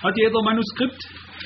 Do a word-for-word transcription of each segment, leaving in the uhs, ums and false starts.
Hat jeder Manuskript?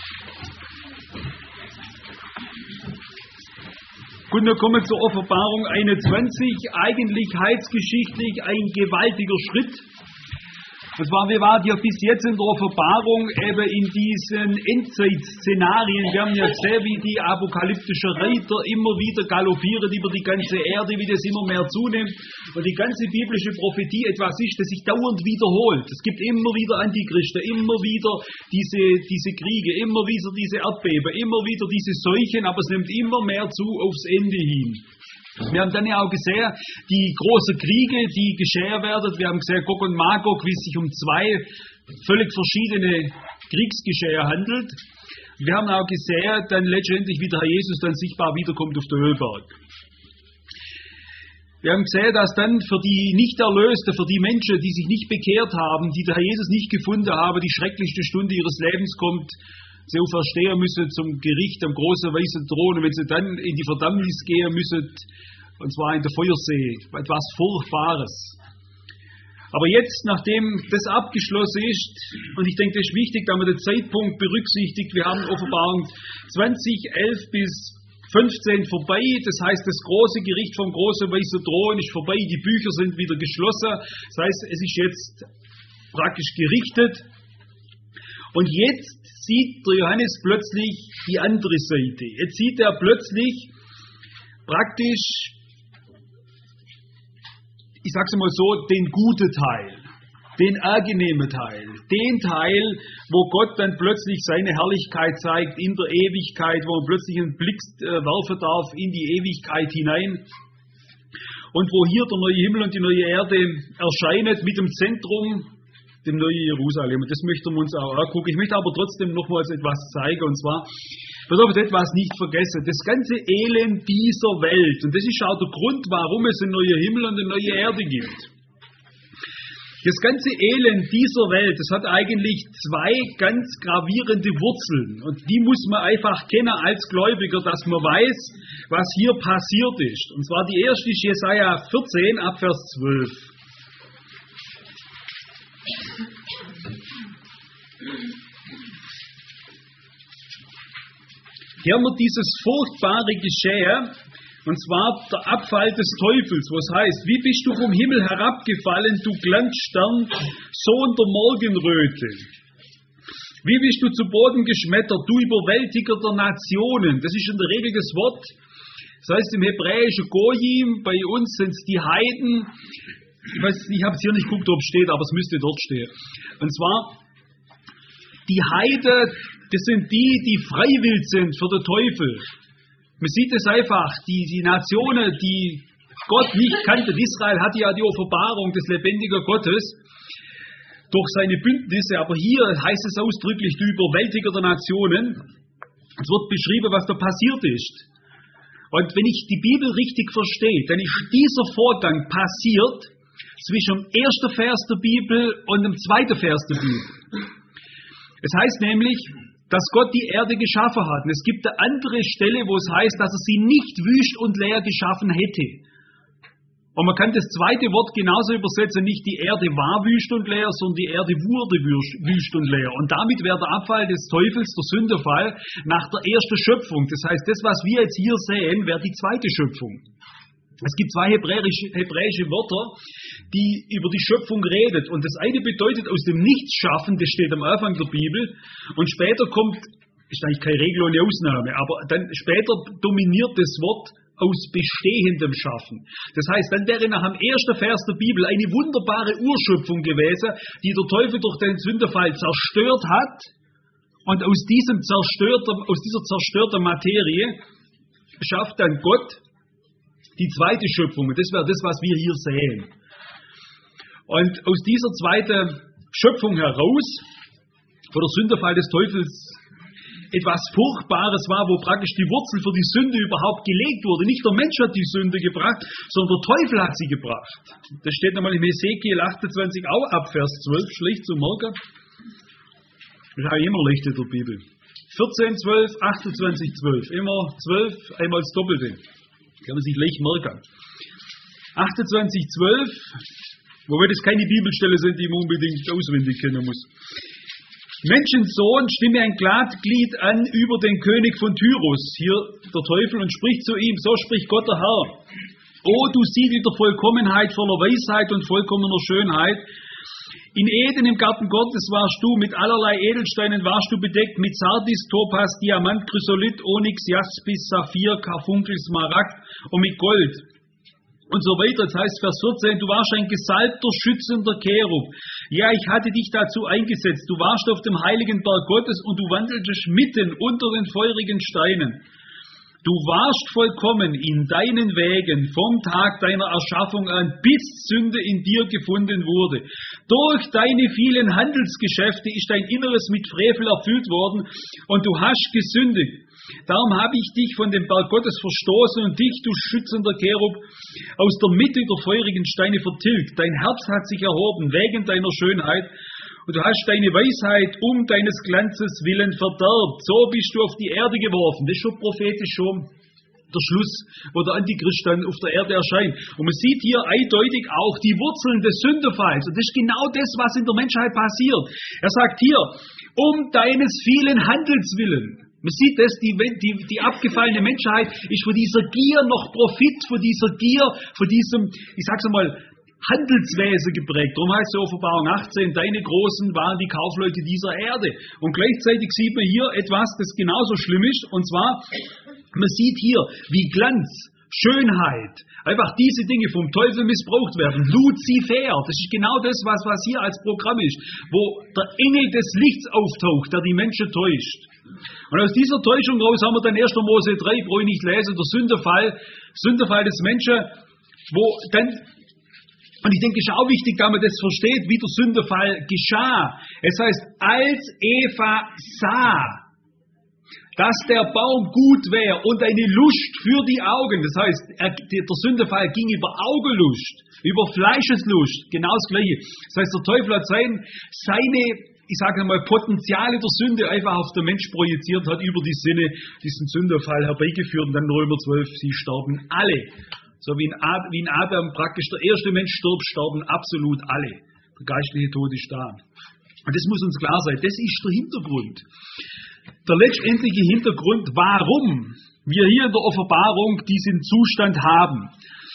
Gut, wir kommen zur Offenbarung einundzwanzig. Eigentlich heilsgeschichtlich ein gewaltiger Schritt. Und zwar, wir waren ja bis jetzt in der Offenbarung eben in diesen Endzeitszenarien. Wir haben ja gesehen, wie die apokalyptischen Reiter immer wieder galoppieren über die ganze Erde, wie das immer mehr zunimmt. Und die ganze biblische Prophetie etwas ist, das sich dauernd wiederholt. Es gibt immer wieder Antichristen, immer wieder diese, diese Kriege, immer wieder diese Erdbeben, immer wieder diese Seuchen, aber es nimmt immer mehr zu aufs Ende hin. Wir haben dann ja auch gesehen, die großen Kriege, die geschehen werden. Wir haben gesehen, Gog und Magog, wie es sich um zwei völlig verschiedene Kriegsgeschehe handelt. Wir haben auch gesehen, dann letztendlich, wie der Herr Jesus dann sichtbar wiederkommt auf der Ölberg. Wir haben gesehen, dass dann für die Nichterlösten, für die Menschen, die sich nicht bekehrt haben, die der Herr Jesus nicht gefunden haben, die schrecklichste Stunde ihres Lebens kommt, sie auferstehen müssen zum Gericht am großen weißen Thron, und wenn sie dann in die Verdammnis gehen müssen, und zwar in der Feuersee, etwas Furchtbares. Aber jetzt, nachdem das abgeschlossen ist, und ich denke, das ist wichtig, da man den Zeitpunkt berücksichtigt, wir haben Offenbarung zwanzig, elf bis fünfzehn vorbei, das heißt, das große Gericht vom großen weißen Thron ist vorbei, die Bücher sind wieder geschlossen, das heißt, es ist jetzt praktisch gerichtet. Und jetzt sieht der Johannes plötzlich die andere Seite. Jetzt sieht er plötzlich praktisch, ich sage es mal so, den guten Teil, den angenehmen Teil, den Teil, wo Gott dann plötzlich seine Herrlichkeit zeigt in der Ewigkeit, wo man plötzlich einen Blick äh, werfen darf in die Ewigkeit hinein. Und wo hier der neue Himmel und die neue Erde erscheinen mit dem Zentrum, dem neuen Jerusalem. Und das möchten wir uns auch angucken. Ich möchte aber trotzdem nochmals etwas zeigen, und zwar, pass auf, etwas nicht vergessen. Das ganze Elend dieser Welt, und das ist auch der Grund, warum es einen neuen Himmel und eine neue Erde gibt. Das ganze Elend dieser Welt, das hat eigentlich zwei ganz gravierende Wurzeln. Und die muss man einfach kennen als Gläubiger, dass man weiß, was hier passiert ist. Und zwar die erste ist Jesaja vierzehn, ab Vers zwölf. Hier haben wir dieses furchtbare Geschehen, und zwar der Abfall des Teufels, was heißt, wie bist du vom Himmel herabgefallen, du Glanzstern, Sohn der Morgenröte? Wie bist du zu Boden geschmettert, du Überwältiger der Nationen? Das ist in der Regel das Wort, das heißt im Hebräischen Goyim, bei uns sind es die Heiden. Ich weiß, ich habe es hier nicht geguckt, ob es steht, aber es müsste dort stehen. Und zwar, die Heiden, das sind die, die freiwillig sind für den Teufel. Man sieht es einfach, die, die Nationen, die Gott nicht kannten. Israel hatte ja die Offenbarung des lebendigen Gottes durch seine Bündnisse, aber hier heißt es ausdrücklich, du Überwältiger der Nationen. Es wird beschrieben, was da passiert ist. Und wenn ich die Bibel richtig verstehe, dann ist dieser Vorgang passiert zwischen dem ersten Vers der Bibel und dem zweiten Vers der Bibel. Es heißt nämlich, dass Gott die Erde geschaffen hat. Und es gibt eine andere Stelle, wo es heißt, dass er sie nicht wüst und leer geschaffen hätte. Und man kann das zweite Wort genauso übersetzen, nicht die Erde war wüst und leer, sondern die Erde wurde wüst und leer. Und damit wäre der Abfall des Teufels, der Sündenfall, nach der ersten Schöpfung. Das heißt, das, was wir jetzt hier sehen, wäre die zweite Schöpfung. Es gibt zwei hebräische, hebräische Wörter, die über die Schöpfung redet. Und das eine bedeutet aus dem Nichts schaffen, das steht am Anfang der Bibel. Und später kommt, ist eigentlich keine Regel und eine Ausnahme, aber dann später dominiert das Wort aus bestehendem Schaffen. Das heißt, dann wäre nach dem ersten Vers der Bibel eine wunderbare Urschöpfung gewesen, die der Teufel durch den Sündenfall zerstört hat. Und aus, diesem zerstörten, aus dieser zerstörten Materie schafft dann Gott die zweite Schöpfung. Und das wäre das, was wir hier sehen. Und aus dieser zweiten Schöpfung heraus, wo der Sündenfall des Teufels etwas Furchtbares war, wo praktisch die Wurzel für die Sünde überhaupt gelegt wurde. Nicht der Mensch hat die Sünde gebracht, sondern der Teufel hat sie gebracht. Das steht nochmal in Hesekiel achtundzwanzig, auch ab Vers zwölf, schlicht zum Morgen. Das ist auch immer leicht in der Bibel. vierzehn, zwölf, achtundzwanzig, zwölf. Immer zwölf, einmal das Doppelte. Kann man sich leicht merken. achtundzwanzig, zwölf, wobei das keine Bibelstelle sind, die man unbedingt auswendig kennen muss. Menschensohn, stimme ein Gladglied an über den König von Tyrus, hier der Teufel, und spricht zu ihm, so spricht Gott der Herr. O du Siegel der Vollkommenheit, voller Weisheit und vollkommener Schönheit, in Eden im Garten Gottes warst du, mit allerlei Edelsteinen warst du bedeckt, mit Sardis, Topas, Diamant, Chrysolit, Onyx, Jaspis, Saphir, Karfunkel, Smaragd und mit Gold. Und so weiter. Das heißt, Vers vierzehn, du warst ein gesalbter, schützender Cherub. Ja, ich hatte dich dazu eingesetzt. Du warst auf dem heiligen Berg Gottes und du wandeltest mitten unter den feurigen Steinen. Du warst vollkommen in deinen Wegen vom Tag deiner Erschaffung an, bis Sünde in dir gefunden wurde. Durch deine vielen Handelsgeschäfte ist dein Inneres mit Frevel erfüllt worden und du hast gesündigt. Darum habe ich dich von dem Berg Gottes verstoßen und dich, du schützender Cherub, aus der Mitte der feurigen Steine vertilgt. Dein Herz hat sich erhoben wegen deiner Schönheit und du hast deine Weisheit um deines Glanzes willen verderbt. So bist du auf die Erde geworfen. Das ist schon prophetisch schon der Schluss, wo der Antichrist dann auf der Erde erscheint. Und man sieht hier eindeutig auch die Wurzeln des Sündenfalls. Und das ist genau das, was in der Menschheit passiert. Er sagt hier, um deines vielen Handels willen. Man sieht das, die, die, die abgefallene Menschheit ist von dieser Gier noch Profit, von dieser Gier, von diesem, ich sag's einmal, Handelswesen geprägt. Darum heißt es Offenbarung achtzehn, deine Großen waren die Kaufleute dieser Erde. Und gleichzeitig sieht man hier etwas, das genauso schlimm ist, und zwar, man sieht hier, wie Glanz, Schönheit, einfach diese Dinge vom Teufel missbraucht werden. Luzifer, das ist genau das, was, was hier als Programm ist, wo der Engel des Lichts auftaucht, der die Menschen täuscht. Und aus dieser Täuschung raus haben wir dann erster Mose drei, brauche ich nicht lesen, der Sündefall, Sündefall des Menschen, wo dann, und ich denke, es ist auch wichtig, dass man das versteht, wie der Sündefall geschah. Es heißt, als Eva sah, dass der Baum gut wäre und eine Lust für die Augen, das heißt, er, der Sündefall ging über Augenlust, über Fleischeslust, genau das Gleiche. Das heißt, der Teufel hat sein, seine, ich sage einmal, Potenziale der Sünde einfach auf den Mensch projiziert, hat über die Sinne diesen Sündefall herbeigeführt und dann Römer zwölf, sie starben alle. So wie in, Ad, wie in Adam praktisch der erste Mensch stirbt, starben absolut alle. Der geistliche Tod ist da. Und das muss uns klar sein, das ist der Hintergrund. Der letztendliche Hintergrund, warum wir hier in der Offenbarung diesen Zustand haben,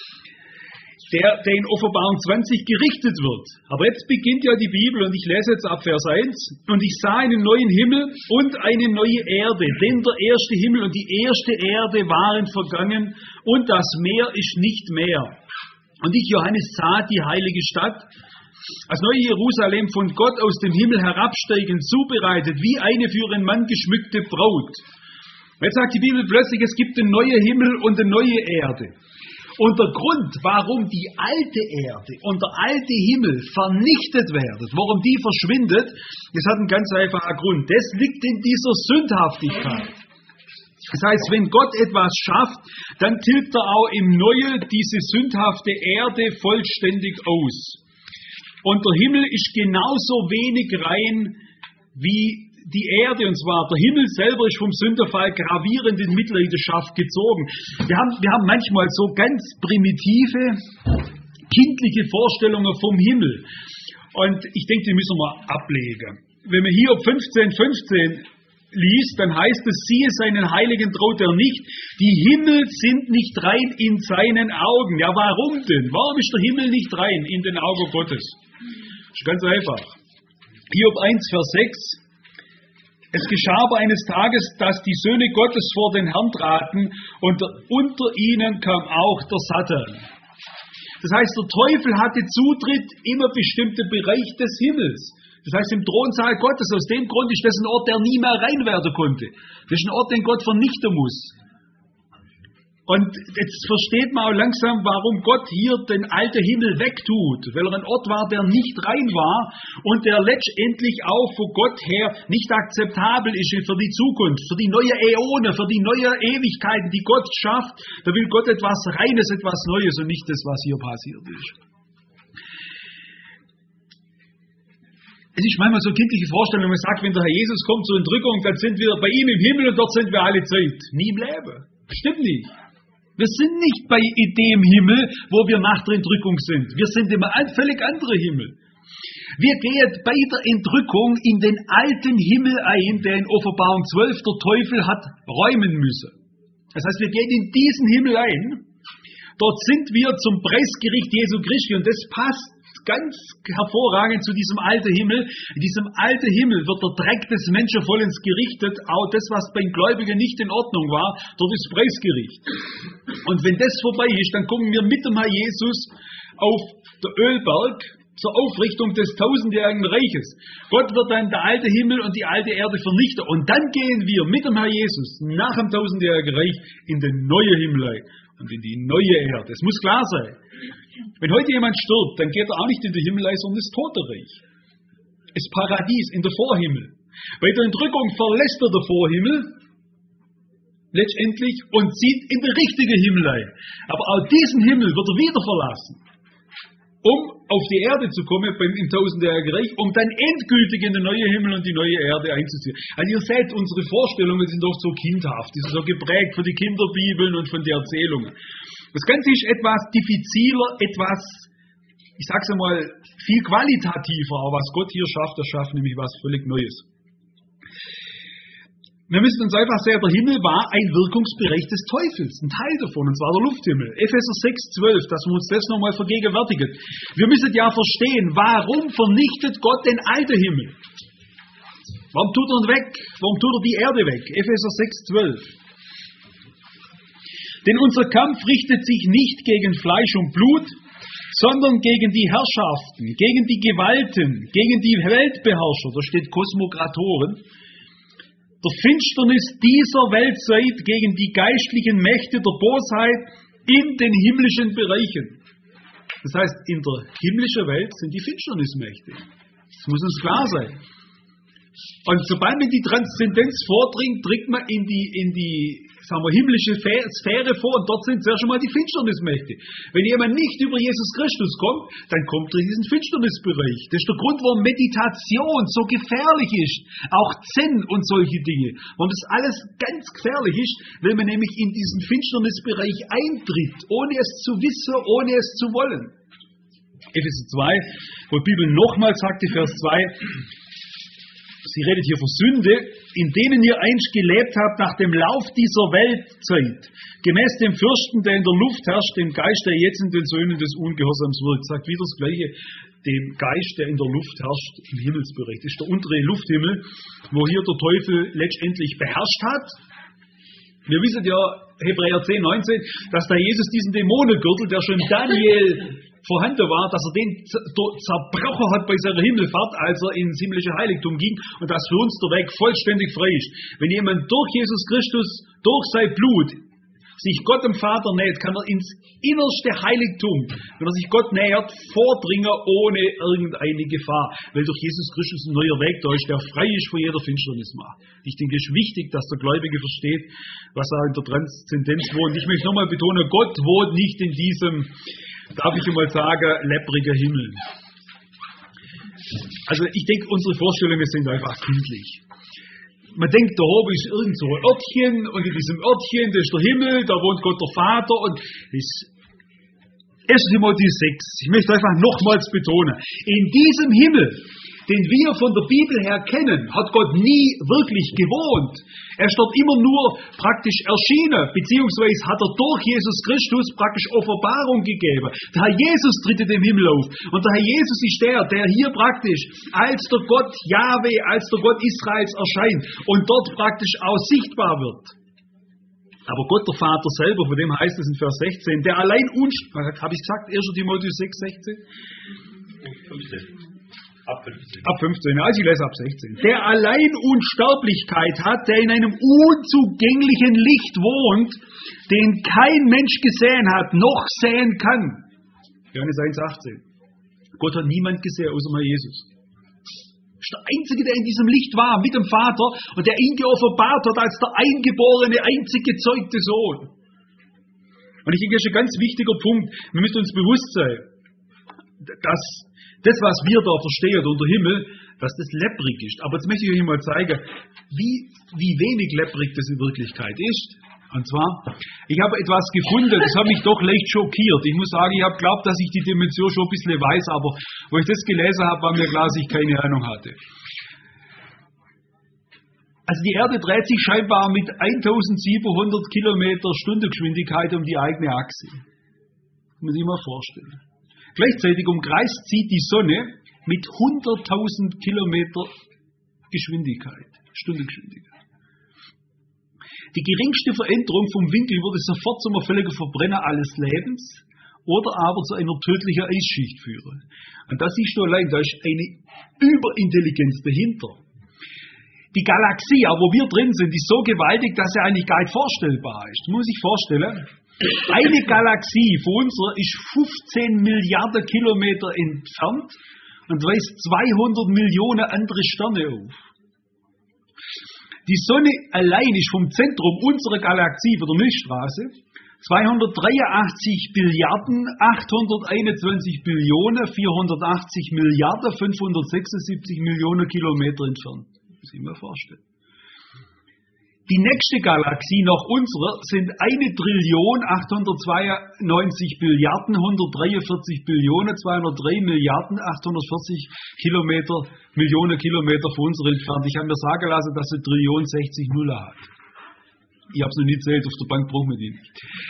der, der in Offenbarung zwanzig gerichtet wird. Aber jetzt beginnt ja die Bibel und ich lese jetzt ab Vers eins. Und ich sah einen neuen Himmel und eine neue Erde, denn der erste Himmel und die erste Erde waren vergangen und das Meer ist nicht mehr. Und ich, Johannes, sah die heilige Stadt, als neue Jerusalem von Gott aus dem Himmel herabsteigend, zubereitet, wie eine für einen Mann geschmückte Braut. Jetzt sagt die Bibel plötzlich, es gibt eine neue Himmel und eine neue Erde. Und der Grund, warum die alte Erde und der alte Himmel vernichtet werden, warum die verschwindet, das hat einen ganz einfachen Grund. Das liegt in dieser Sündhaftigkeit. Das heißt, wenn Gott etwas schafft, dann tilgt er auch im Neuen diese sündhafte Erde vollständig aus. Und der Himmel ist genauso wenig rein wie die Erde, und zwar der Himmel selber ist vom Sündenfall gravierend in Mitleidenschaft gezogen. Wir haben, wir haben manchmal so ganz primitive, kindliche Vorstellungen vom Himmel. Und ich denke, die müssen wir ablegen. Wenn man hier fünfzehn fünfzehn liest, dann heißt es, siehe seinen Heiligen traut er nicht, die Himmel sind nicht rein in seinen Augen. Ja, warum denn? Warum ist der Himmel nicht rein in den Augen Gottes? Das ist ganz einfach. Hiob eins, Vers sechs. Es geschah aber eines Tages, dass die Söhne Gottes vor den Herrn traten und unter ihnen kam auch der Satan. Das heißt, der Teufel hatte Zutritt in einen bestimmten Bereich des Himmels. Das heißt, im Thronsaal Gottes. Aus dem Grund ist das ein Ort, der nie mehr rein werden konnte. Das ist ein Ort, den Gott vernichten muss. Und jetzt versteht man auch langsam, warum Gott hier den alten Himmel wegtut, weil er ein Ort war, der nicht rein war und der letztendlich auch von Gott her nicht akzeptabel ist für die Zukunft, für die neue Äone, für die neue Ewigkeiten, die Gott schafft. Da will Gott etwas Reines, etwas Neues und nicht das, was hier passiert ist. Es ist manchmal so eine kindliche Vorstellung, man sagt, wenn der Herr Jesus kommt zur Entrückung, dann sind wir bei ihm im Himmel und dort sind wir alle Zeit. Nie im Leben. Stimmt nicht. Wir sind nicht bei dem Himmel, wo wir nach der Entrückung sind. Wir sind im völlig anderen Himmel. Wir gehen bei der Entrückung in den alten Himmel ein, der in Offenbarung zwölf der Teufel hat räumen müssen. Das heißt, wir gehen in diesen Himmel ein. Dort sind wir zum Preisgericht Jesu Christi und das passt ganz hervorragend zu diesem alten Himmel. In diesem alten Himmel wird der Dreck des Menschen vollends gerichtet. Auch das, was beim Gläubigen nicht in Ordnung war, dort ist Preisgericht. Und wenn das vorbei ist, dann kommen wir mit dem Herr Jesus auf der Ölberg zur Aufrichtung des tausendjährigen Reiches. Gott wird dann der alte Himmel und die alte Erde vernichten. Und dann gehen wir mit dem Herr Jesus nach dem tausendjährigen Reich in den neuen Himmel ein und in die neue Erde. Das muss klar sein. Wenn heute jemand stirbt, dann geht er auch nicht in den Himmel ein, sondern ins Totenreich. Das Paradies, in den Vorhimmel. Bei der Entrückung verlässt er den Vorhimmel letztendlich und zieht in den richtigen Himmel ein. Aber auch diesen Himmel wird er wieder verlassen, um auf die Erde zu kommen beim, im tausendjährigen Reich, um dann endgültig in den neuen Himmel und die neue Erde einzuziehen. Also ihr seht, unsere Vorstellungen sind doch so kindhaft, die sind so geprägt von den Kinderbibeln und von den Erzählungen. Das Ganze ist etwas diffiziler, etwas, ich sag's einmal, viel qualitativer, aber was Gott hier schafft, er schafft nämlich was völlig Neues. Wir müssen uns einfach sehen, der Himmel war ein Wirkungsbereich des Teufels, ein Teil davon, und zwar der Lufthimmel. Epheser sechs, zwölf, dass wir uns das nochmal vergegenwärtigen. Wir müssen ja verstehen, warum vernichtet Gott den alten Himmel? Warum tut er ihn weg? Warum tut er die Erde weg? Epheser sechs, zwölf. Denn unser Kampf richtet sich nicht gegen Fleisch und Blut, sondern gegen die Herrschaften, gegen die Gewalten, gegen die Weltbeherrscher, da steht Kosmokratoren, der Finsternis dieser Weltzeit, gegen die geistlichen Mächte der Bosheit in den himmlischen Bereichen. Das heißt, in der himmlischen Welt sind die Finsternismächte. Das muss uns klar sein. Und sobald man die Transzendenz vordringt, dringt man in die, in die sagen wir, himmlische Sphäre vor und dort sind zuerst schon mal die Finsternismächte. Wenn jemand nicht über Jesus Christus kommt, dann kommt er in diesen Finsternisbereich. Das ist der Grund, warum Meditation so gefährlich ist. Auch Zen und solche Dinge. Warum das alles ganz gefährlich ist, weil man nämlich in diesen Finsternisbereich eintritt, ohne es zu wissen, ohne es zu wollen. Epheser zwei, wo die Bibel nochmal sagt, Vers zwei, sie redet hier von Sünde, in denen ihr einst gelebt habt nach dem Lauf dieser Weltzeit, gemäß dem Fürsten, der in der Luft herrscht, dem Geist, der jetzt in den Söhnen des Ungehorsams wirkt. Sagt wieder das Gleiche, dem Geist, der in der Luft herrscht, im Himmelsbereich. Das ist der untere Lufthimmel, wo hier der Teufel letztendlich beherrscht hat. Wir wissen ja, Hebräer zehn, neunzehn, dass der Jesus diesen Dämonengürtel, der schon Daniel vorhanden war, dass er den zerbrochen hat bei seiner Himmelfahrt, als er ins himmlische Heiligtum ging und dass für uns der Weg vollständig frei ist. Wenn jemand durch Jesus Christus, durch sein Blut, sich Gott dem Vater nähert, kann er ins innerste Heiligtum, wenn er sich Gott nähert, vordringen ohne irgendeine Gefahr, weil durch Jesus Christus ein neuer Weg da ist, der frei ist von jeder Finsternis macht. Ich denke, es ist wichtig, dass der Gläubige versteht, was er in der Transzendenz wohnt. Ich möchte nochmal betonen, Gott wohnt nicht in diesem, darf ich einmal sagen, leppriger Himmel. Also ich denke, unsere Vorstellungen sind einfach kindlich. Man denkt, da oben ist irgend so ein Örtchen und in diesem Örtchen, da ist der Himmel, da wohnt Gott der Vater und ist erster Timotheus sechs. Ich möchte einfach nochmals betonen, in diesem Himmel, den wir von der Bibel her kennen, hat Gott nie wirklich gewohnt. Er ist dort immer nur praktisch erschienen, beziehungsweise hat er durch Jesus Christus praktisch Offenbarung gegeben. Der Herr Jesus tritt in den Himmel auf. Und der Herr Jesus ist der, der hier praktisch als der Gott Jahwe, als der Gott Israels erscheint und dort praktisch auch sichtbar wird. Aber Gott der Vater selber, von dem heißt es in Vers sechzehn, der allein unsterblich, habe ich gesagt, erster Timotheus sechs, sechzehn? fünfzehn. Ab fünfzehn. Ab fünfzehn, also ich lese ab sechzehn. Der allein Unsterblichkeit hat, der in einem unzugänglichen Licht wohnt, den kein Mensch gesehen hat, noch sehen kann. Johannes eins, achtzehn. Gott hat niemand gesehen, außer mal Jesus. Das ist der Einzige, der in diesem Licht war, mit dem Vater, und der ihn geoffenbart hat als der eingeborene, einzig gezeugte Sohn. Und ich denke, das ist ein ganz wichtiger Punkt. Wir müssen uns bewusst sein, dass das, was wir da verstehen unter Himmel, dass das lepprig ist. Aber jetzt möchte ich euch mal zeigen, wie, wie wenig lepprig das in Wirklichkeit ist. Und zwar, ich habe etwas gefunden, das hat mich doch leicht schockiert. Ich muss sagen, ich habe geglaubt, dass ich die Dimension schon ein bisschen weiß, aber Wo ich das gelesen habe, war mir klar, dass ich keine Ahnung hatte. Also die Erde dreht sich scheinbar mit eintausendsiebenhundert Kilometer Stundengeschwindigkeit um die eigene Achse. Muss ich mal vorstellen. Gleichzeitig umkreist sie die Sonne mit hunderttausend Kilometer Geschwindigkeit, Stundengeschwindigkeit. Die geringste Veränderung vom Winkel würde sofort zum völligen Verbrenner alles Lebens oder aber zu einer tödlichen Eisschicht führen. Und das siehst du allein, da ist eine Überintelligenz dahinter. Die Galaxie, wo wir drin sind, ist so gewaltig, dass sie eigentlich gar nicht vorstellbar ist. Das muss ich vorstellen. Eine Galaxie von unserer ist fünfzehn Milliarden Kilometer entfernt und weist zweihundert Millionen andere Sterne auf. Die Sonne allein ist vom Zentrum unserer Galaxie, von der Milchstraße, zweihundertdreiundachtzig Billiarden, achthunderteinundzwanzig Billionen, vierhundertachtzig Milliarden, fünfhundertsechsundsiebzig Millionen Kilometer entfernt. Das muss ich mir vorstellen. Die nächste Galaxie nach unserer sind eine Trillion, achthundertzweiundneunzig Billiarden, hundertdreiundvierzig Billionen, zweihundertdrei Milliarden, achthundertvierzig Kilometer, Millionen Kilometer von uns entfernt. Ich habe mir sagen lassen, dass sie Trillion sechzig Nullen hat. Ich habe es noch nie zählt, auf der Bank braucht man die nicht.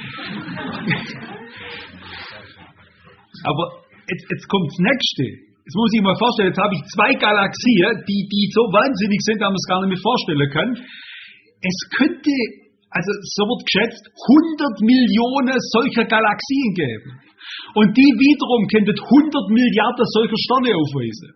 Aber jetzt, jetzt kommt das Nächste. Jetzt muss ich mir vorstellen, jetzt habe ich zwei Galaxien, die, die so wahnsinnig sind, dass man es gar nicht mehr vorstellen kann. Es könnte, also so wird geschätzt, hundert Millionen solcher Galaxien geben. Und die wiederum könnten hundert Milliarden solcher Sterne aufweisen.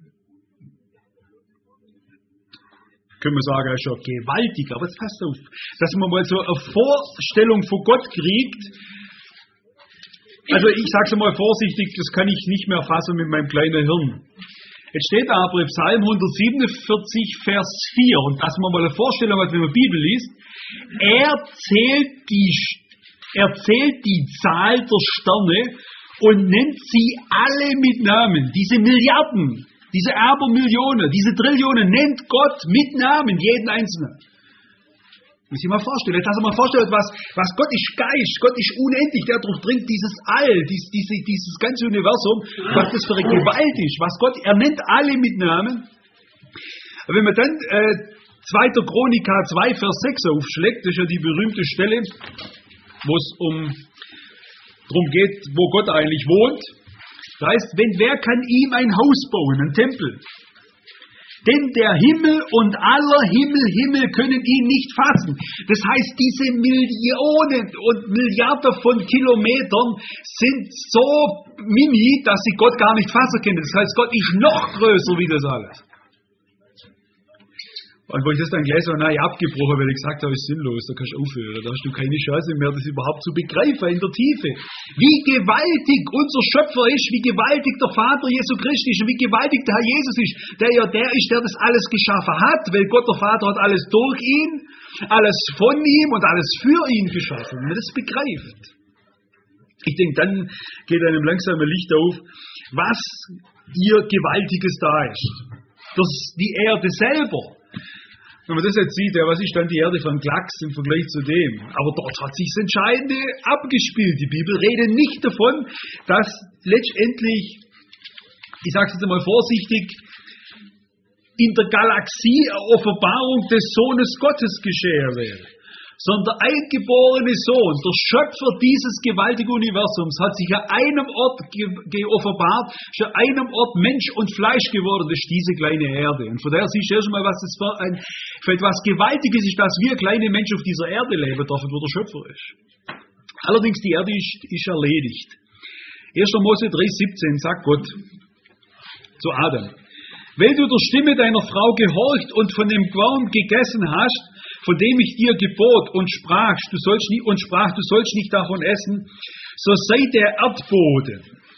Können wir sagen, das ist schon gewaltig, aber jetzt passt auf, dass man mal so eine Vorstellung von Gott kriegt. Also ich sage es mal vorsichtig, das kann ich nicht mehr fassen mit meinem kleinen Hirn. Jetzt steht aber im Psalm hundertsiebenundvierzig, Vers vier, und dass man mal eine Vorstellung hat, wenn man Bibel liest, er zählt die, er zählt die Zahl der Sterne und nennt sie alle mit Namen. Diese Milliarden, diese Abermillionen, diese Trillionen nennt Gott mit Namen, jeden Einzelnen. Muss ich mal vorstellen, dass er mal vorstellt, was, was Gott ist Geist, Gott ist unendlich, der durchdringt dieses All, dies, diese, dieses ganze Universum, was das für eine Gewalt ist, was Gott, er nennt alle mit Namen. Aber wenn man dann äh, zweiter Chronika zwei, Vers sechs aufschlägt, das ist ja die berühmte Stelle, wo es um darum geht, wo Gott eigentlich wohnt, da heißt, wenn wer kann ihm ein Haus bauen, ein Tempel? Denn der Himmel und aller Himmel, Himmel können ihn nicht fassen. Das heißt, diese Millionen und Milliarden von Kilometern sind so mini, dass sie Gott gar nicht fassen können. Das heißt, Gott ist noch größer wie das alles. Und wo ich das dann gelesen habe, nein, abgebrochen, weil ich gesagt habe, ist sinnlos, da kannst du aufhören, da hast du keine Chance mehr, das überhaupt zu begreifen in der Tiefe. Wie gewaltig unser Schöpfer ist, wie gewaltig der Vater Jesu Christi ist und wie gewaltig der Herr Jesus ist, der ja der ist, der das alles geschaffen hat, weil Gott der Vater hat alles durch ihn, alles von ihm und alles für ihn geschaffen. Wenn man das begreift. Ich denke, dann geht einem langsam ein Licht auf, was ihr Gewaltiges da ist. Das ist die Erde selber. Wenn man das jetzt sieht, ja, was ist dann die Erde für ein Klacks im Vergleich zu dem? Aber dort hat sich das Entscheidende abgespielt. Die Bibel redet nicht davon, dass letztendlich, ich sage es jetzt einmal vorsichtig, in der Galaxie eine Offenbarung des Sohnes Gottes geschehen wäre. Sondern der eingeborene Sohn, der Schöpfer dieses gewaltigen Universums, hat sich an einem Ort geoffenbart, ist an einem Ort Mensch und Fleisch geworden, das ist diese kleine Erde. Und von daher siehst du erstmal, was das für, ein, für etwas Gewaltiges ist, dass wir kleine Menschen auf dieser Erde leben dürfen, wo der Schöpfer ist. Allerdings, die Erde ist, ist erledigt. erster Mose drei siebzehn sagt Gott zu Adam: Weil du der Stimme deiner Frau gehorcht und von dem Baum gegessen hast, von dem ich dir gebot und sprach, du sollst nicht, und sprach, du sollst nicht davon essen, so sei der Erdboden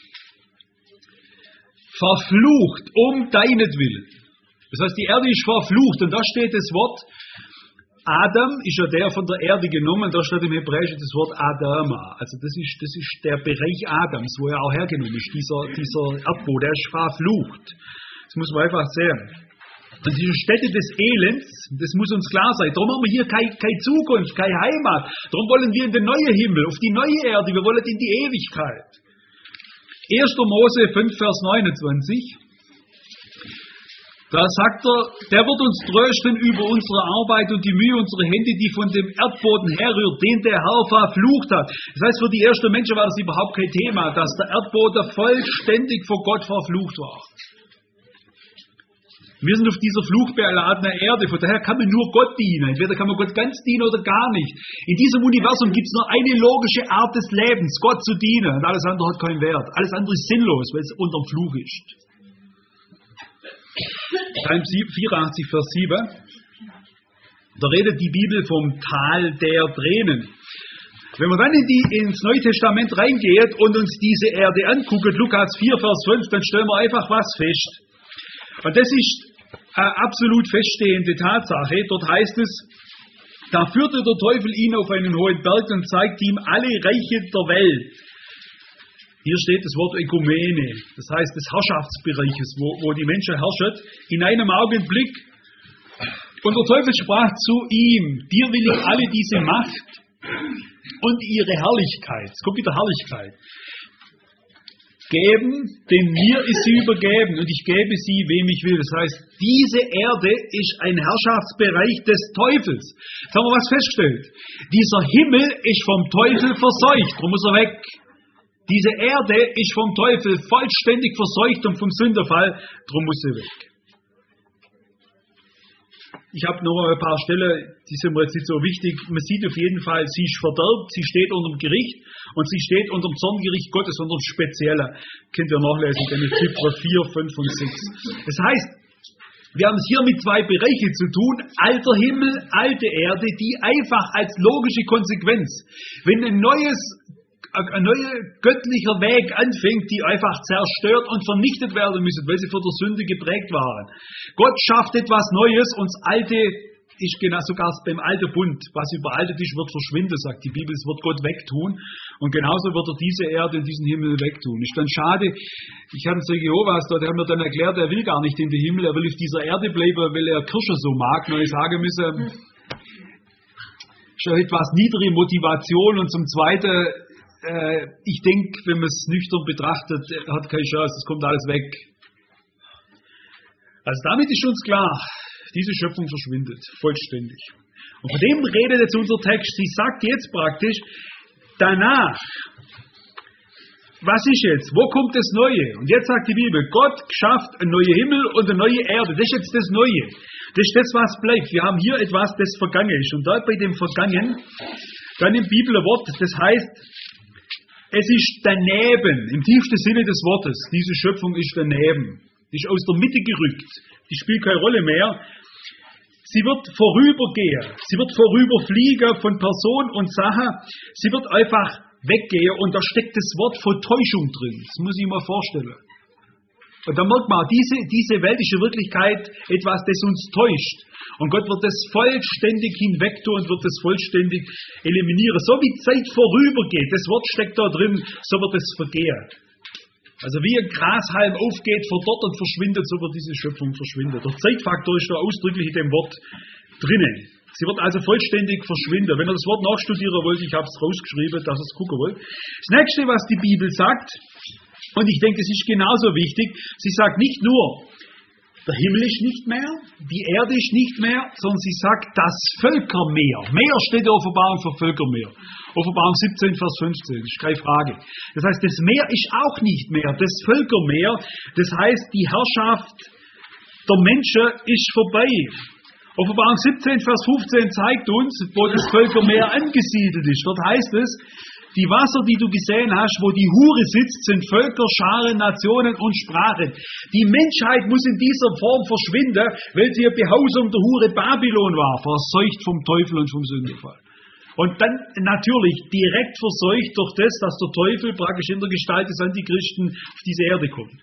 verflucht um deinetwillen. Das heißt, die Erde ist verflucht, und da steht das Wort, Adam ist ja der von der Erde genommen, da steht im Hebräischen das Wort Adama. Also das ist, das ist der Bereich Adams, wo er auch hergenommen ist, dieser, dieser Erdboden, der ist verflucht. Das muss man einfach sehen. Und diese Stätte des Elends, das muss uns klar sein. Darum haben wir hier keine, keine Zukunft, keine Heimat. Darum wollen wir in den neuen Himmel, auf die neue Erde, wir wollen in die Ewigkeit. erster Mose fünf, Vers neunundzwanzig. Da sagt er, der wird uns trösten über unsere Arbeit und die Mühe unserer Hände, die von dem Erdboden herrührt, den der Herr verflucht hat. Das heißt, für die ersten Menschen war das überhaupt kein Thema, dass der Erdboden vollständig vor Gott verflucht war. Wir sind auf dieser fluchbeladenen Erde, von daher kann man nur Gott dienen. Entweder kann man Gott ganz dienen oder gar nicht. In diesem Universum gibt es nur eine logische Art des Lebens, Gott zu dienen. Und alles andere hat keinen Wert. Alles andere ist sinnlos, weil es unterm Fluch ist. Psalm vierundachtzig, Vers sieben. Da redet die Bibel vom Tal der Tränen. Wenn wir dann in die, ins Neue Testament reingehen und uns diese Erde angucken, Lukas vier, Vers fünf, dann stellen wir einfach was fest. Und das ist eine absolut feststehende Tatsache. Dort heißt es, da führte der Teufel ihn auf einen hohen Berg und zeigte ihm alle Reiche der Welt. Hier steht das Wort Ökumene, das heißt des Herrschaftsbereiches, wo, wo die Menschen herrschen, in einem Augenblick. Und der Teufel sprach zu ihm, dir will ich alle diese Macht und ihre Herrlichkeit, es kommt wieder Herrlichkeit, geben, denn mir ist sie übergeben und ich gebe sie, wem ich will. Das heißt, diese Erde ist ein Herrschaftsbereich des Teufels. Jetzt haben wir was festgestellt. Dieser Himmel ist vom Teufel verseucht, darum muss er weg. Diese Erde ist vom Teufel vollständig verseucht und vom Sünderfall, darum muss sie weg. Ich habe noch ein paar Stellen, die sind mir jetzt nicht so wichtig. Man sieht auf jeden Fall, sie ist verderbt, sie steht unter dem Gericht und sie steht unter dem Zorngericht Gottes, unter dem Speziellen. Könnt ihr nachlesen, denn Ziffer vier, fünf und sechs. Das heißt, wir haben es hier mit zwei Bereichen zu tun, alter Himmel, alte Erde, die einfach als logische Konsequenz, wenn ein neues ein neuer göttlicher Weg anfängt, die einfach zerstört und vernichtet werden müssen, weil sie von der Sünde geprägt waren. Gott schafft etwas Neues und das Alte ist genau sogar beim alten Bund. Was überaltet ist, wird verschwinden, sagt die Bibel. Es wird Gott wegtun. Und genauso wird er diese Erde und diesen Himmel wegtun. Ist dann schade. Ich habe einen Jehovas da, der hat mir dann erklärt, er will gar nicht in den Himmel, er will auf dieser Erde bleiben, weil er Kirche so mag. Und ich sagen müsse, ist ja etwas niedrige Motivation und zum Zweiten, ich denke, wenn man es nüchtern betrachtet, hat keine Chance, es kommt alles weg. Also damit ist uns klar, diese Schöpfung verschwindet, vollständig. Und von dem redet jetzt unser Text. Sie sagt jetzt praktisch, danach, was ist jetzt? Wo kommt das Neue? Und jetzt sagt die Bibel, Gott schafft einen neuen Himmel und eine neue Erde. Das ist jetzt das Neue. Das ist das, was bleibt. Wir haben hier etwas, das vergangen ist. Und dort bei dem Vergangen, dann im Bibelwort, das heißt, es ist daneben, im tiefsten Sinne des Wortes. Diese Schöpfung ist daneben. Die ist aus der Mitte gerückt. Die spielt keine Rolle mehr. Sie wird vorübergehen. Sie wird vorüberfliegen von Person und Sache. Sie wird einfach weggehen und da steckt das Wort von Täuschung drin. Das muss ich mir vorstellen. Und da merkt man, diese, diese weltliche Wirklichkeit, etwas, das uns täuscht. Und Gott wird das vollständig hinwegtun und wird das vollständig eliminieren. So wie Zeit vorübergeht, das Wort steckt da drin, so wird es vergehen. Also wie ein Grashalm aufgeht, verdorrt und verschwindet, so wird diese Schöpfung verschwinden. Der Zeitfaktor ist da ausdrücklich in dem Wort drinnen. Sie wird also vollständig verschwinden. Wenn ihr das Wort nachstudieren wollt, ich habe es rausgeschrieben, dass ihr es gucken wollt. Das nächste, was die Bibel sagt, und ich denke, es ist genauso wichtig, sie sagt nicht nur, der Himmel ist nicht mehr, die Erde ist nicht mehr, sondern sie sagt, das Völkermeer. Meer steht in der Offenbarung für Völkermeer. Offenbarung siebzehn, Vers fünfzehn, das ist keine Frage. Das heißt, das Meer ist auch nicht mehr, das Völkermeer, das heißt, die Herrschaft der Menschen ist vorbei. Offenbarung siebzehn, Vers fünfzehn zeigt uns, wo das Völkermeer angesiedelt ist. Dort heißt es, die Wasser, die du gesehen hast, wo die Hure sitzt, sind Völker, Scharen, Nationen und Sprachen. Die Menschheit muss in dieser Form verschwinden, weil sie eine Behausung der Hure Babylon war, verseucht vom Teufel und vom Sündenfall. Und dann natürlich direkt verseucht durch das, dass der Teufel praktisch in der Gestalt des Antichristen auf diese Erde kommt.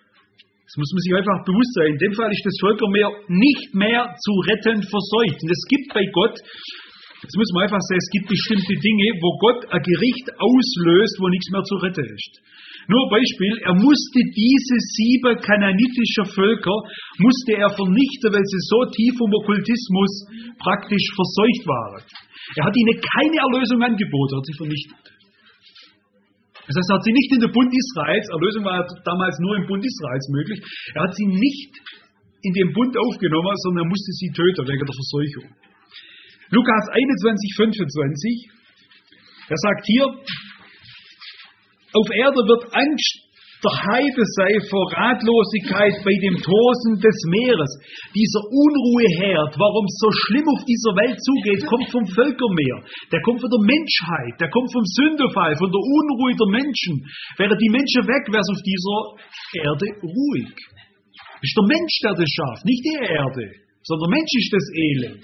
Das muss man sich einfach bewusst sein. In dem Fall ist das Völkermeer nicht mehr zu retten verseucht. Und es gibt bei Gott, jetzt muss man einfach sagen, es gibt bestimmte Dinge, wo Gott ein Gericht auslöst, wo nichts mehr zu retten ist. Nur ein Beispiel, er musste diese sieben kananitische Völker, musste er vernichten, weil sie so tief vom Okkultismus praktisch verseucht waren. Er hat ihnen keine Erlösung angeboten, er hat sie vernichtet. Das heißt, er hat sie nicht in den Bund Israels, Erlösung war damals nur im Bund Israels möglich, er hat sie nicht in den Bund aufgenommen, sondern er musste sie töten wegen der Verseuchung. Lukas einundzwanzig, fünfundzwanzig, er sagt hier, auf Erde wird Angst der Heide sei vor Ratlosigkeit bei dem Tosen des Meeres. Dieser Unruheherd, warum es so schlimm auf dieser Welt zugeht, kommt vom Völkermeer. Der kommt von der Menschheit, der kommt vom Sündenfall, von der Unruhe der Menschen. Wären die Menschen weg, wäre es auf dieser Erde ruhig. Es ist der Mensch, der das schafft, nicht die Erde, sondern der Mensch ist das Elend.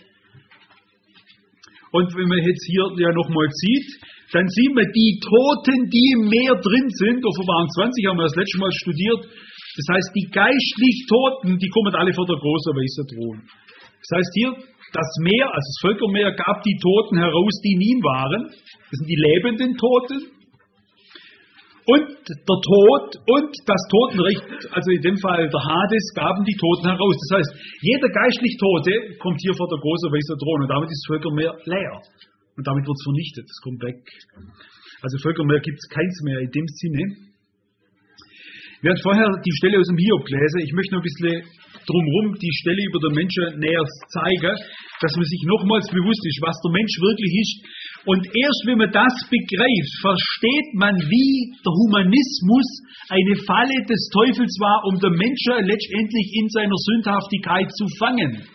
Und wenn man jetzt hier ja nochmal sieht, dann sehen wir die Toten, die im Meer drin sind. Offenbarung zwanzig haben wir das letzte Mal studiert. Das heißt, die geistlich Toten, die kommen alle vor der großen weißen Thron. Das heißt hier, das Meer, also das Völkermeer, gab die Toten heraus, die in ihm waren. Das sind die lebenden Toten. Und der Tod und das Totenreich, also in dem Fall der Hades, gaben die Toten heraus. Das heißt, jeder geistlich Tote kommt hier vor der großen weißen Thron und damit ist das Völkermeer leer. Und damit wird es vernichtet, es kommt weg. Also Völkermeer gibt es keins mehr in dem Sinne. Wir haben vorher die Stelle aus dem Hiob gelesen. Ich möchte noch ein bisschen drumherum die Stelle über den Menschen näher zeigen, dass man sich nochmals bewusst ist, was der Mensch wirklich ist. Und erst wenn man das begreift, versteht man, wie der Humanismus eine Falle des Teufels war, um den Menschen letztendlich in seiner Sündhaftigkeit zu fangen.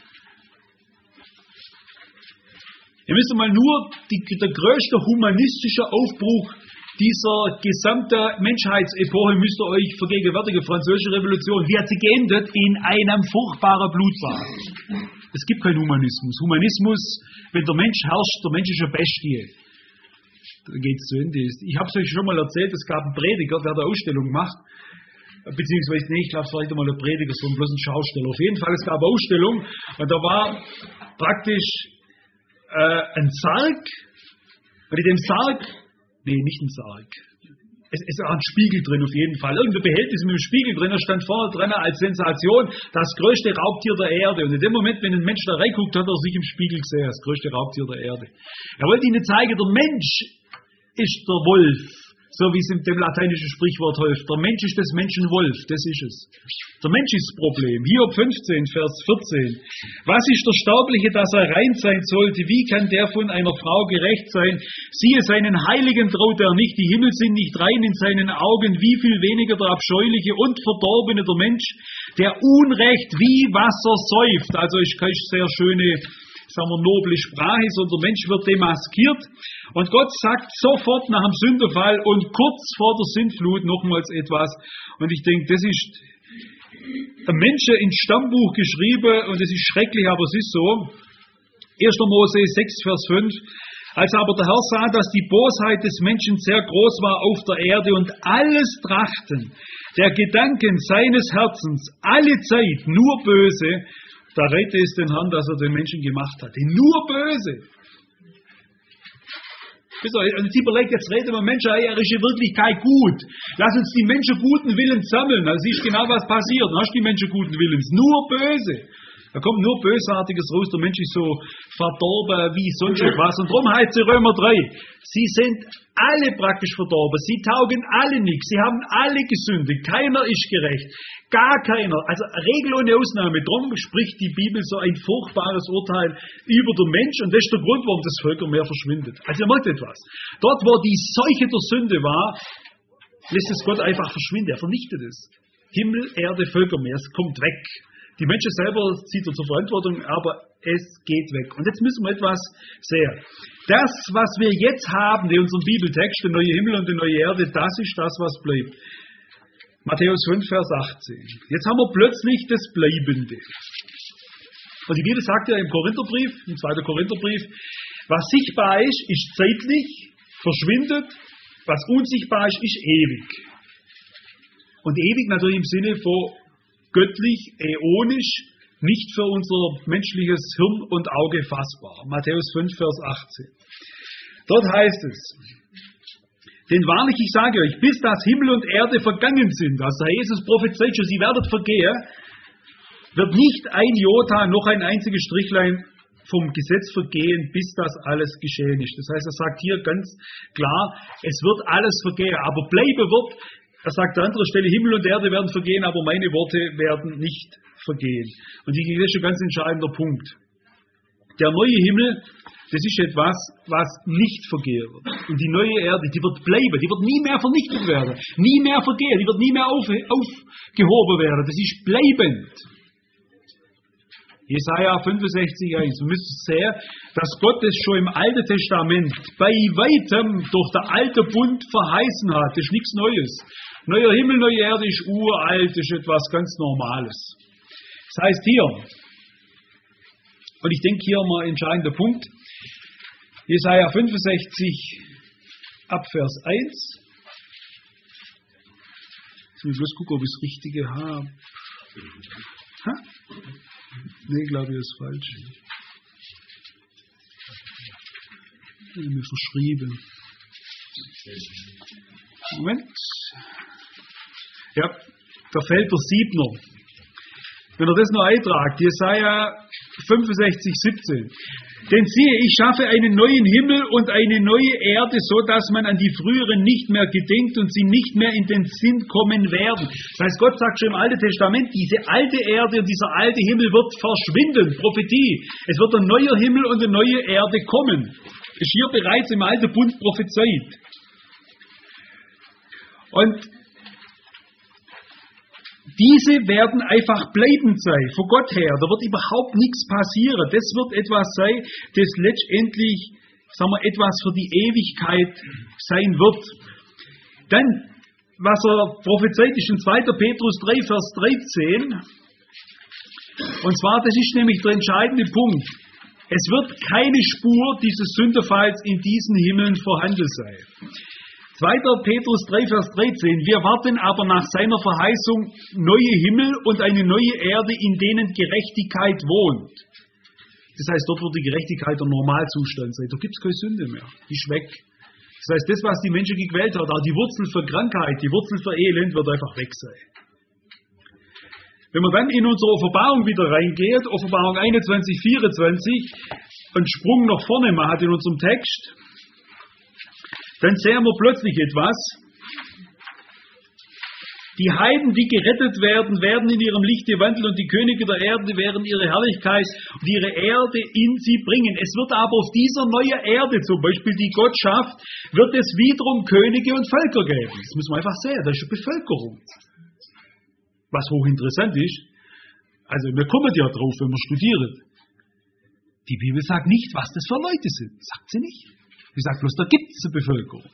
Ihr müsst mal nur die, der größte humanistische Aufbruch dieser gesamten Menschheitsepoche müsst ihr euch vergegenwärtigen, Französische Revolution. Wie hat sie geendet? In einem furchtbaren Blutbad. Es gibt keinen Humanismus. Humanismus, wenn der Mensch herrscht, der Mensch ist eine Bestie. Da geht es zu Ende. Ich habe es euch schon mal erzählt, es gab einen Prediger, der hat eine Ausstellung gemacht. Beziehungsweise, nee, ich glaube, es war nicht einmal ein Prediger, sondern bloß ein Schausteller. Auf jeden Fall, es gab eine Ausstellung und da war praktisch Äh, ein Sarg, und in dem Sarg, nee, nicht ein Sarg, es, es war ein Spiegel drin auf jeden Fall, irgendein Behältnis mit einem Spiegel drin, da stand vorne drin als Sensation, das größte Raubtier der Erde. Und in dem Moment, wenn ein Mensch da reinguckt, hat er sich im Spiegel gesehen, das größte Raubtier der Erde. Er wollte ihnen zeigen, der Mensch ist der Wolf, so wie es in dem lateinischen Sprichwort heißt. Der Mensch ist des Menschen Wolf, das ist es. Der Mensch ist das Problem. Hiob fünfzehn, Vers vierzehn. Was ist der Sterbliche, dass er rein sein sollte? Wie kann der von einer Frau gerecht sein? Siehe, seinen Heiligen traut er nicht. Die Himmel sind nicht rein in seinen Augen. Wie viel weniger der abscheuliche und verdorbene der Mensch, der Unrecht wie Wasser säuft. Also ist keine sehr schöne, sagen wir, noble Sprache, sondern der Mensch wird demaskiert. Und Gott sagt sofort nach dem Sündenfall und kurz vor der Sintflut nochmals etwas. Und ich denke, das ist ein Menschen ins Stammbuch geschrieben und es ist schrecklich, aber es ist so. erster Mose sechs, Vers fünf. Als aber der Herr sah, dass die Bosheit des Menschen sehr groß war auf der Erde und alles Trachten der Gedanken seines Herzens alle Zeit nur böse, da rette es den Herrn, dass er den Menschen gemacht hat. Nur böse. Und jetzt überlegt, jetzt reden wir Menschen, er ist in Wirklichkeit gut. Lass uns die Menschen guten Willens sammeln. Da siehst du genau, was passiert. Dann hast du die Menschen guten Willens. Nur böse. Da kommt nur Bösartiges raus. Der Mensch ist so verdorben wie sonst was. Und darum heißt es Römer drei. Sie sind alle praktisch verdorben. Sie taugen alle nichts. Sie haben alle gesündigt. Keiner ist gerecht. Gar keiner. Also Regel ohne Ausnahme. Darum spricht die Bibel so ein furchtbares Urteil über den Mensch. Und das ist der Grund, warum das Völkermeer verschwindet. Also ihr merkt etwas. Dort, wo die Seuche der Sünde war, lässt es Gott einfach verschwinden. Er vernichtet es. Himmel, Erde, Völkermeer. Es kommt weg. Die Menschen selber zieht er zur Verantwortung, aber es geht weg. Und jetzt müssen wir etwas sehen. Das, was wir jetzt haben, in unserem Bibeltext, der neue Himmel und die neue Erde, das ist das, was bleibt. Matthäus fünf, Vers achtzehn. Jetzt haben wir plötzlich das Bleibende. Und die Bibel sagt ja im Korintherbrief, im zweiten Korintherbrief, was sichtbar ist, ist zeitlich, verschwindet, was unsichtbar ist, ist ewig. Und ewig natürlich im Sinne von göttlich, äonisch, nicht für unser menschliches Hirn und Auge fassbar. Matthäus fünf, Vers achtzehn. Dort heißt es, denn wahrlich, ich sage euch, bis das Himmel und Erde vergangen sind, also Jesus prophezeit schon, sie werdet vergehen, wird nicht ein Jota noch ein einziges Strichlein vom Gesetz vergehen, bis das alles geschehen ist. Das heißt, er sagt hier ganz klar, es wird alles vergehen, aber bleiben wird, er sagt an anderer Stelle, Himmel und Erde werden vergehen, aber meine Worte werden nicht vergehen. Und ich denke, das ist ein ganz entscheidender Punkt. Der neue Himmel, das ist etwas, was nicht vergehen wird. Und die neue Erde, die wird bleiben, die wird nie mehr vernichtet werden, nie mehr vergehen, die wird nie mehr auf, aufgehoben werden. Das ist bleibend. Jesaja fünfundsechzig, eins. Du müsstest sehen, dass Gott es schon im Alten Testament bei weitem durch den alten Bund verheißen hat. Das ist nichts Neues. Neuer Himmel, neue Erde ist uralt, das ist etwas ganz Normales. Das heißt hier, und ich denke hier mal ein entscheidender Punkt, Jesaja fünfundsechzig, ab Vers eins. Ich muss bloß gucken, ob ich das Richtige habe. Ha? Nee, glaube ich, ist falsch. Ich habe mir verschrieben. Moment. Ja, da fällt der Siebner. Wenn er das noch eintragt, Jesaja fünfundsechzig, siebzehn. Denn siehe, ich schaffe einen neuen Himmel und eine neue Erde, so dass man an die früheren nicht mehr gedenkt und sie nicht mehr in den Sinn kommen werden. Das heißt, Gott sagt schon im Alten Testament, diese alte Erde und dieser alte Himmel wird verschwinden. Prophetie. Es wird ein neuer Himmel und eine neue Erde kommen. Ist hier bereits im Alten Bund prophezeit. Und diese werden einfach bleibend sein, von Gott her. Da wird überhaupt nichts passieren. Das wird etwas sein, das letztendlich, sagen wir, etwas für die Ewigkeit sein wird. Dann, was er prophezeit, ist in zweiter Petrus drei, Vers dreizehn. Und zwar, das ist nämlich der entscheidende Punkt. Es wird keine Spur dieses Sündenfalls in diesen Himmeln vorhanden sein. zweiter Petrus drei, Vers dreizehn. Wir warten aber nach seiner Verheißung neue Himmel und eine neue Erde, in denen Gerechtigkeit wohnt. Das heißt, dort wird die Gerechtigkeit der Normalzustand sein. Da gibt es keine Sünde mehr. Die ist weg. Das heißt, das, was die Menschen gequält hat, auch die Wurzel für Krankheit, die Wurzel für Elend, wird einfach weg sein. Wenn man dann in unsere Offenbarung wieder reingeht, Offenbarung einundzwanzig, vierundzwanzig, einen Sprung nach vorne macht in unserem Text, dann sehen wir plötzlich etwas. Die Heiden, die gerettet werden, werden in ihrem Lichte wandeln und die Könige der Erde werden ihre Herrlichkeit und ihre Erde in sie bringen. Es wird aber auf dieser neuen Erde, zum Beispiel, die Gott schafft, wird es wiederum Könige und Völker geben. Das muss man einfach sehen, das ist eine Bevölkerung. Was hochinteressant ist, also wir kommen ja drauf, wenn wir studieren. Die Bibel sagt nicht, was das für Leute sind. Sagt sie nicht. Ich sage bloß, da gibt es eine Bevölkerung.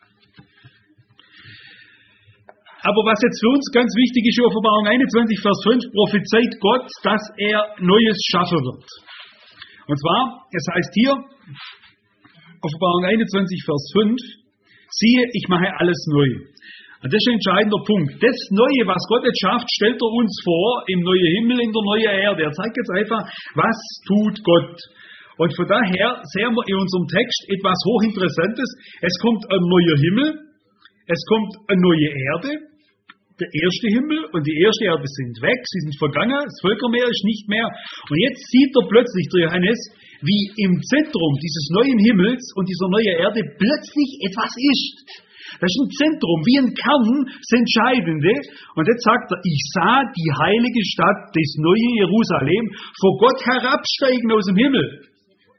Aber was jetzt für uns ganz wichtig ist, in Offenbarung einundzwanzig, Vers fünf, prophezeit Gott, dass er Neues schaffen wird. Und zwar, es heißt hier, Offenbarung einundzwanzig, Vers fünf, siehe, ich mache alles neu. Und das ist ein entscheidender Punkt. Das Neue, was Gott jetzt schafft, stellt er uns vor, im neuen Himmel, in der neuen Erde. Er zeigt jetzt einfach, was tut Gott. Und von daher sehen wir in unserem Text etwas Hochinteressantes. Es kommt ein neuer Himmel, es kommt eine neue Erde, der erste Himmel und die erste Erde sind weg, sie sind vergangen, das Völkermeer ist nicht mehr. Und jetzt sieht er plötzlich, der Johannes, wie im Zentrum dieses neuen Himmels und dieser neuen Erde plötzlich etwas ist. Das ist ein Zentrum, wie ein Kern, das Entscheidende. Und jetzt sagt er, ich sah die heilige Stadt, das neue Jerusalem, vor Gott herabsteigen aus dem Himmel.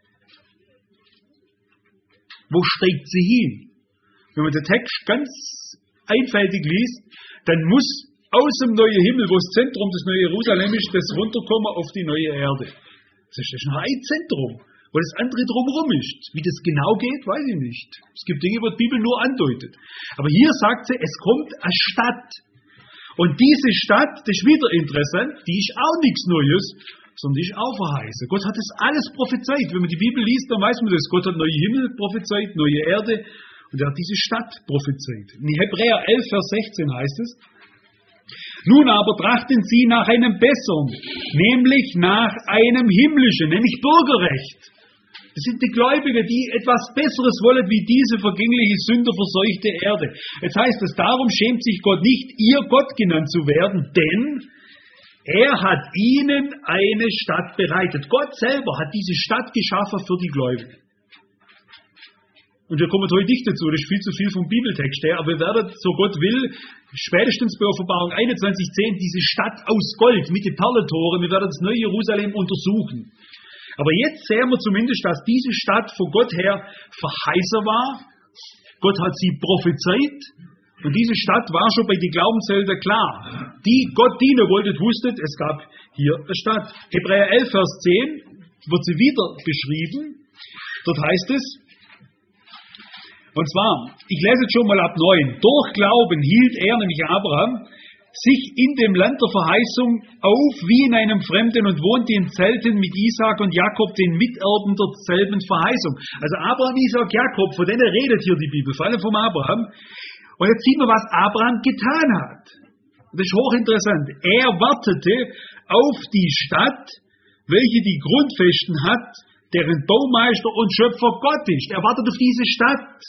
Wo steigt sie hin? Wenn man den Text ganz einfältig liest, dann muss aus dem neuen Himmel, wo das Zentrum des neuen Jerusalem ist, das runterkommen auf die neue Erde. Das ist noch ein Zentrum, wo das andere drumherum ist. Wie das genau geht, weiß ich nicht. Es gibt Dinge, wo die Bibel nur andeutet. Aber hier sagt sie, es kommt eine Stadt. Und diese Stadt, das ist wieder interessant, die ist auch nichts Neues, sondern die ist auch verheißen. Gott hat das alles prophezeit. Wenn man die Bibel liest, dann weiß man das. Gott hat neue Himmel prophezeit, neue Erde und er hat diese Stadt prophezeit. In Hebräer elf, Vers sechzehn heißt es, nun aber trachten sie nach einem Besseren, nämlich nach einem himmlischen, nämlich Bürgerrecht. Das sind die Gläubigen, die etwas Besseres wollen, wie diese vergängliche, sünderverseuchte Erde. Jetzt heißt es, darum schämt sich Gott nicht, ihr Gott genannt zu werden, denn Er hat ihnen eine Stadt bereitet. Gott selber hat diese Stadt geschaffen für die Gläubigen. Und wir kommen heute nicht dazu, das ist viel zu viel vom Bibeltext her, aber wir werden, so Gott will, spätestens bei Offenbarung einundzwanzig zehn diese Stadt aus Gold mit den Perlentoren, wir werden das neue Jerusalem untersuchen. Aber jetzt sehen wir zumindest, dass diese Stadt von Gott her verheißen war. Gott hat sie prophezeit. Und diese Stadt war schon bei den Glaubenseltern klar. Die Gott dienen wollten, wusstet, es gab hier eine Stadt. Hebräer elf, Vers zehn wird sie wieder beschrieben. Dort heißt es, und zwar, ich lese jetzt schon mal ab neun. Durch Glauben hielt er, nämlich Abraham, sich in dem Land der Verheißung auf wie in einem Fremden und wohnte in Zelten mit Isaak und Jakob, den Miterben derselben Verheißung. Also Abraham, Isaak, Jakob, von denen redet hier die Bibel, vor allem vom Abraham. Und jetzt sieht man, was Abraham getan hat. Das ist hochinteressant. Er wartete auf die Stadt, welche die Grundfesten hat, deren Baumeister und Schöpfer Gott ist. Er wartet auf diese Stadt.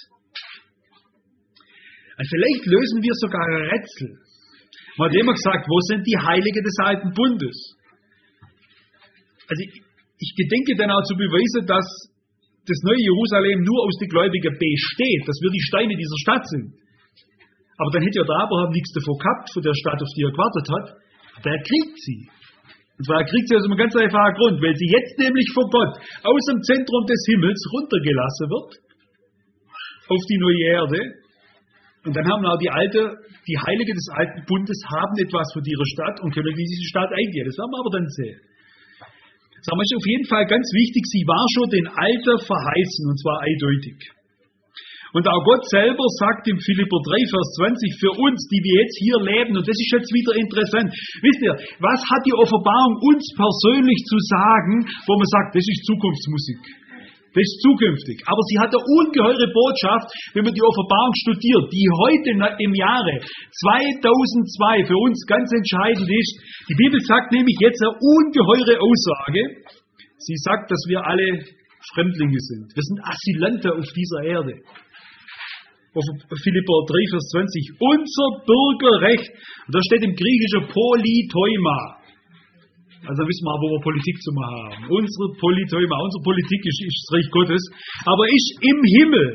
Und vielleicht lösen wir sogar ein Rätsel. Man hat immer gesagt, wo sind die Heiligen des alten Bundes? Also ich, ich gedenke dann auch zu beweisen, dass das neue Jerusalem nur aus den Gläubigen besteht, dass wir die Steine dieser Stadt sind. Aber dann hätte ja der Abraham nichts davon gehabt, von der Stadt, auf die er gewartet hat. Der kriegt sie. Und zwar kriegt sie aus einem ganz einfachen Grund, weil sie jetzt nämlich von Gott aus dem Zentrum des Himmels runtergelassen wird, auf die neue Erde. Und dann haben auch die alte, die Heiligen des alten Bundes haben etwas von ihrer Stadt und können in diese Stadt eingehen. Das werden wir aber dann sehen. Das ist auf jeden Fall ganz wichtig, sie war schon den Alter verheißen, und zwar eindeutig. Und auch Gott selber sagt im Philipper drei, Vers zwanzig, für uns, die wir jetzt hier leben, und das ist jetzt wieder interessant. Wisst ihr, was hat die Offenbarung uns persönlich zu sagen, wo man sagt, das ist Zukunftsmusik? Das ist zukünftig. Aber sie hat eine ungeheure Botschaft, wenn man die Offenbarung studiert, die heute im Jahre zweitausendzwei für uns ganz entscheidend ist. Die Bibel sagt nämlich jetzt eine ungeheure Aussage. Sie sagt, dass wir alle Fremdlinge sind. Wir sind Asylanten auf dieser Erde. Philipper drei, Vers zwanzig. Unser Bürgerrecht, und da steht im Griechischen Politeuma. Also wissen wir, wo wir Politik zu machen haben. Unsere Politeuma, unsere Politik ist, ist das Reich Gottes, aber ist im Himmel.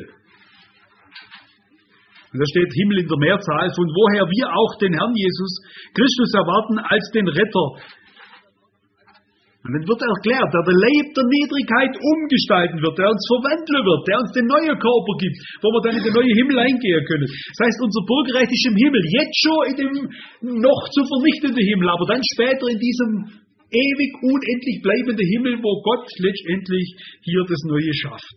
Und da steht Himmel in der Mehrzahl, von woher wir auch den Herrn Jesus Christus erwarten als den Retter. Und dann wird erklärt, der den Leib der Niedrigkeit umgestalten wird, der uns verwandeln wird, der uns den neuen Körper gibt, wo wir dann in den neuen Himmel eingehen können. Das heißt, unser Bürgerrecht ist im Himmel, jetzt schon in dem noch zu vernichtenden Himmel, aber dann später in diesem ewig unendlich bleibenden Himmel, wo Gott letztendlich hier das Neue schafft.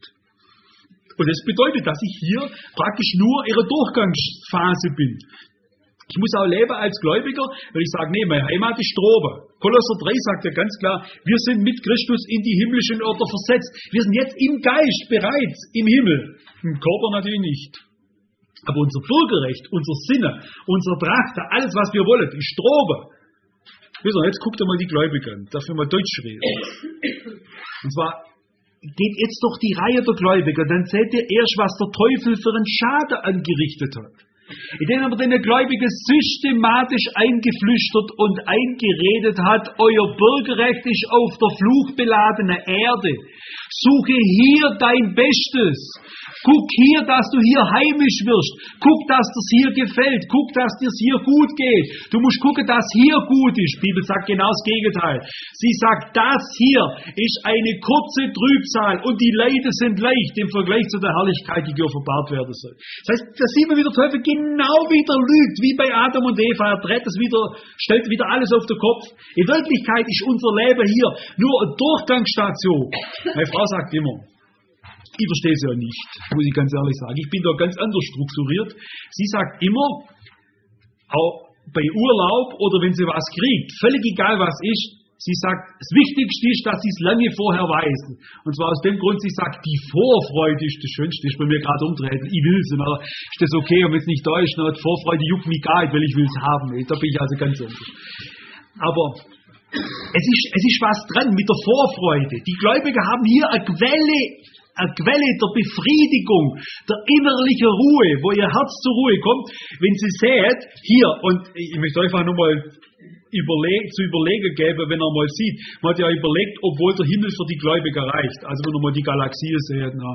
Und das bedeutet, dass ich hier praktisch nur in einer Durchgangsphase bin. Ich muss auch leben als Gläubiger, weil ich sage, nee, meine Heimat ist droben. Kolosser drei sagt ja ganz klar, wir sind mit Christus in die himmlischen Orte versetzt. Wir sind jetzt im Geist bereits im Himmel. Im Körper natürlich nicht. Aber unser Bürgerrecht, unser Sinne, unser Trachter, alles was wir wollen, ist droben. Jetzt guckt ihr mal die Gläubigen an, darf ich mal Deutsch reden. Und zwar geht jetzt durch die Reihe der Gläubiger, dann seht ihr erst, was der Teufel für einen Schaden angerichtet hat. Indem er den Gläubigen systematisch eingeflüstert und eingeredet hat, euer Bürgerrecht ist auf der fluchbeladenen Erde. Suche hier dein Bestes. Guck hier, dass du hier heimisch wirst. Guck, dass dir's hier gefällt. Guck, dass dir's hier gut geht. Du musst gucken, dass hier gut ist. Die Bibel sagt genau das Gegenteil. Sie sagt, das hier ist eine kurze Trübsal und die Leiden sind leicht im Vergleich zu der Herrlichkeit, die offenbart werden soll. Das heißt, da sieht man, wie der Teufel genau wieder lügt, wie bei Adam und Eva. Er dreht es wieder, stellt wieder alles auf den Kopf. In Wirklichkeit ist unser Leben hier nur eine Durchgangsstation. Meine Frau sagt immer, ich verstehe sie ja nicht, muss ich ganz ehrlich sagen. Ich bin da ganz anders strukturiert. Sie sagt immer, auch bei Urlaub oder wenn sie was kriegt, völlig egal was ist, sie sagt, das Wichtigste ist, dass sie es lange vorher weiß. Und zwar aus dem Grund, sie sagt, die Vorfreude ist das Schönste, ist bei mir gerade umdrehen. Ich will es, und dann ist das okay, und wenn es nicht da ist, dann hat Vorfreude juckt mich gar nicht, weil ich will es haben. Da bin ich also ganz anders. Aber es ist, es ist was dran mit der Vorfreude. Die Gläubigen haben hier eine Quelle, eine Quelle der Befriedigung, der innerlichen Ruhe, wo ihr Herz zur Ruhe kommt, wenn sie seht, hier, und ich möchte einfach nochmal überleg, zu überlegen gäbe, wenn er mal sieht. Man hat ja überlegt, obwohl der Himmel für die Gläubiger reicht. Also wenn er mal die Galaxie sieht, na,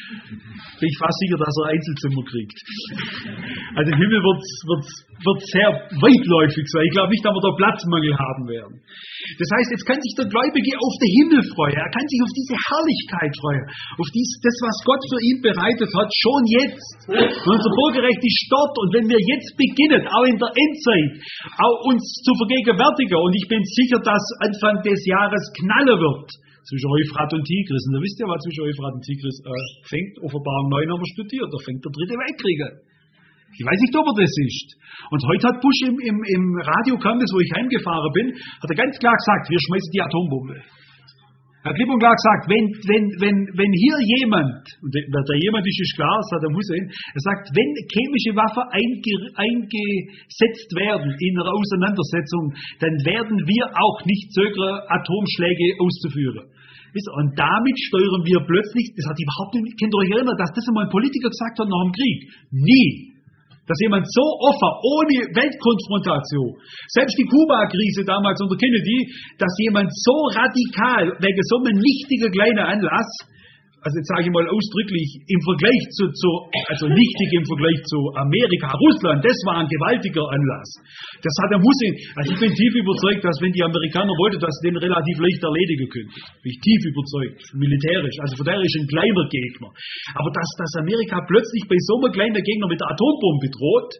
bin ich fast sicher, dass er Einzelzimmer kriegt. Also der Himmel wird, wird, wird sehr weitläufig sein. Ich glaube nicht, dass wir da Platzmangel haben werden. Das heißt, jetzt kann sich der Gläubige auf den Himmel freuen. Er kann sich auf diese Herrlichkeit freuen. Auf dies, das, was Gott für ihn bereitet hat, schon jetzt. Und unser Bürgerrecht ist dort. Und wenn wir jetzt beginnen, auch in der Endzeit, auch uns zu vergegenwärtigen, und ich bin sicher, dass Anfang des Jahres knallen wird, zwischen Euphrat und Tigris. Und da wisst ihr, was zwischen Euphrat und Tigris äh, fängt. Offenbarung neun haben wir studiert. Da fängt der dritte Weltkrieg an. Ich weiß nicht, ob er das ist. Und heute hat Bush im, im, im Radiocampus, wo ich heimgefahren bin, hat er ganz klar gesagt, wir schmeißen die Atombombe. Er hat klipp und klar gesagt, wenn, wenn, wenn, wenn hier jemand, und der, der jemand ist, ist klar, Saddam Hussein, er sagt, wenn chemische Waffen einge, eingesetzt werden in einer Auseinandersetzung, dann werden wir auch nicht zögern, Atomschläge auszuführen. Und damit steuern wir plötzlich, das hat überhaupt nicht, könnt ihr euch erinnern, dass das einmal ein Politiker gesagt hat nach dem Krieg? Nie. Dass jemand so offen, ohne Weltkonfrontation, selbst die Kuba-Krise damals unter Kennedy, dass jemand so radikal, wegen so einem nichtigen kleinen Anlass, also jetzt sage ich mal ausdrücklich, im Vergleich zu, zu, also nichtig im Vergleich zu Amerika, Russland, das war ein gewaltiger Anlass. Das hat der Hussein, also ich bin tief überzeugt, dass wenn die Amerikaner wollten, dass sie den relativ leicht erledigen könnten. Bin ich tief überzeugt, militärisch, also von daher ist ein kleiner Gegner. Aber dass, dass Amerika plötzlich bei so einem kleinen Gegner mit der Atombombe droht,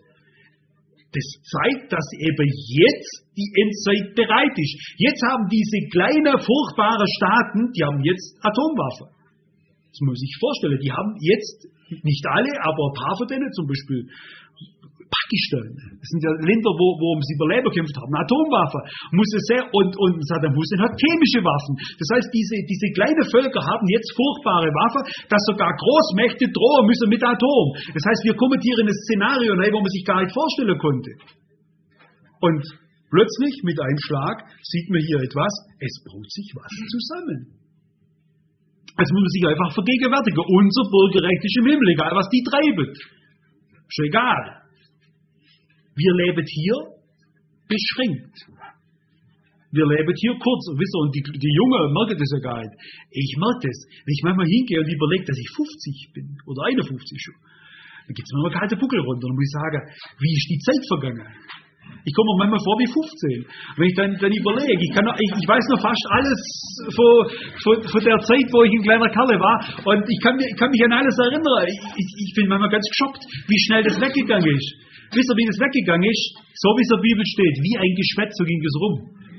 das zeigt, dass eben jetzt die Endzeit bereit ist. Jetzt haben diese kleinen, furchtbaren Staaten, die haben jetzt Atomwaffen. Das muss man sich vorstellen. Die haben jetzt, nicht alle, aber ein paar von denen, zum Beispiel Pakistan, das sind ja Länder, wo, wo ums Überleben gekämpft haben, Atomwaffen, muss es sehr, und, und Saddam Hussein hat chemische Waffen. Das heißt, diese, diese kleinen Völker haben jetzt furchtbare Waffen, dass sogar Großmächte drohen müssen mit Atom. Das heißt, wir kommen hier in ein Szenario rein, wo man sich gar nicht vorstellen konnte. Und plötzlich, mit einem Schlag, sieht man hier etwas, es baut sich was zusammen. Also muss man sich einfach vergegenwärtigen. Unser Bürgerrecht ist im Himmel, egal was die treiben. Ist egal. Wir leben hier beschränkt. Wir leben hier kurz. Wisst ihr, und die, die Jungen merken das ja gar nicht. Ich merke das. Wenn ich manchmal hingehe und überlege, dass ich fünfzig bin, oder einundfünfzig schon, dann gibt es mir mal kalte Buckel runter. Und dann muss ich sagen, wie ist die Zeit vergangen? Ich komme mir manchmal vor wie fünfzehn. Wenn ich dann, dann überlege, ich, kann noch, ich, ich weiß noch fast alles von, von, von der Zeit, wo ich ein kleiner Kerl war, und ich kann, ich kann mich an alles erinnern. Ich, ich, ich bin manchmal ganz geschockt, wie schnell das weggegangen ist. Wisst ihr, wie das weggegangen ist? So wie es in der Bibel steht, wie ein Geschwätz, so ging es rum.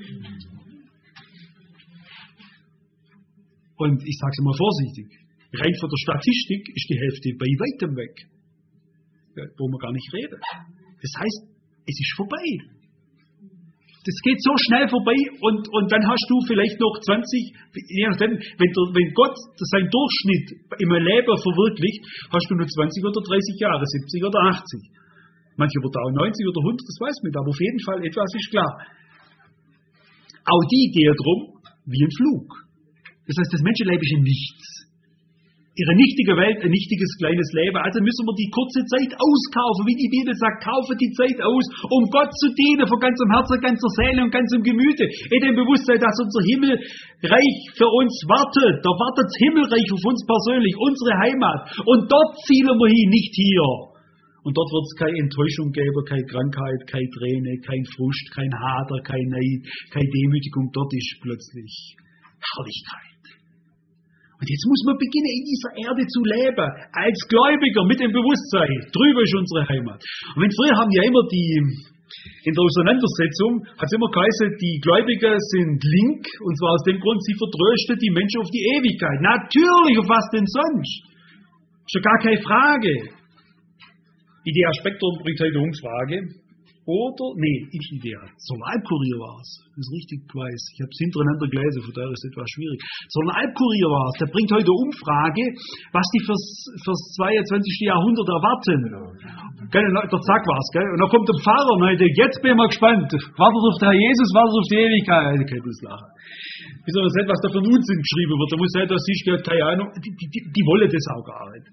Und ich sage es mal vorsichtig, rein von der Statistik ist die Hälfte bei weitem weg. Ja, wo wir gar nicht reden. Das heißt, es ist vorbei. Das geht so schnell vorbei, und, und dann hast du vielleicht noch zwanzig, je nachdem, wenn, der, wenn Gott seinen Durchschnitt im Leben verwirklicht, hast du nur zwanzig oder dreißig Jahre, siebzig oder achtzig. Manche wird auch neunzig oder hundert, das weiß man nicht, aber auf jeden Fall etwas ist klar. Auch die gehen drum wie ein Flug. Das heißt, das Menschenleben ist nichts. Ihre nichtige Welt, ein nichtiges kleines Leben. Also müssen wir die kurze Zeit auskaufen, wie die Bibel sagt, kaufe die Zeit aus, um Gott zu dienen, von ganzem Herzen, ganzer Seele und ganzem Gemüte. In dem Bewusstsein, dass unser Himmelreich für uns wartet. Da wartet das Himmelreich auf uns persönlich, unsere Heimat. Und dort zielen wir hin, nicht hier. Und dort wird es keine Enttäuschung geben, keine Krankheit, keine Träne, kein Frust, kein Hader, kein Neid, keine Demütigung. Dort ist plötzlich Herrlichkeit. Und jetzt muss man beginnen, in dieser Erde zu leben, als Gläubiger, mit dem Bewusstsein, drüber ist unsere Heimat. Und wenn früher haben ja immer die, in der Auseinandersetzung, hat es immer geheißen, die Gläubiger sind link, und zwar aus dem Grund, sie vertrösten die Menschen auf die Ewigkeit. Natürlich, auf was denn sonst? Ist ja gar keine Frage. Idea Spektrum bringt heute eine Umfrage. Oder, nee, nicht Idea. Solarkurier war es. Das ist richtig, ich weiß. Ich habe es hintereinander gelesen, von daher ist es etwas schwierig. Solarkurier war es. Der bringt heute eine Umfrage, was die fürs, fürs zweiundzwanzigste Jahrhundert erwarten. Gell, der Zack war es, gell? Und dann kommt der Pfarrer und sagt, jetzt bin ich mal gespannt. Wartet auf den Herr Jesus, wartet auf die Ewigkeit. Ich kann das lachen. Wie soll das nicht, was da für einen Unsinn geschrieben wird? Da muss sein, dass sie, keine Ahnung, die, die, die wollen das auch gar nicht.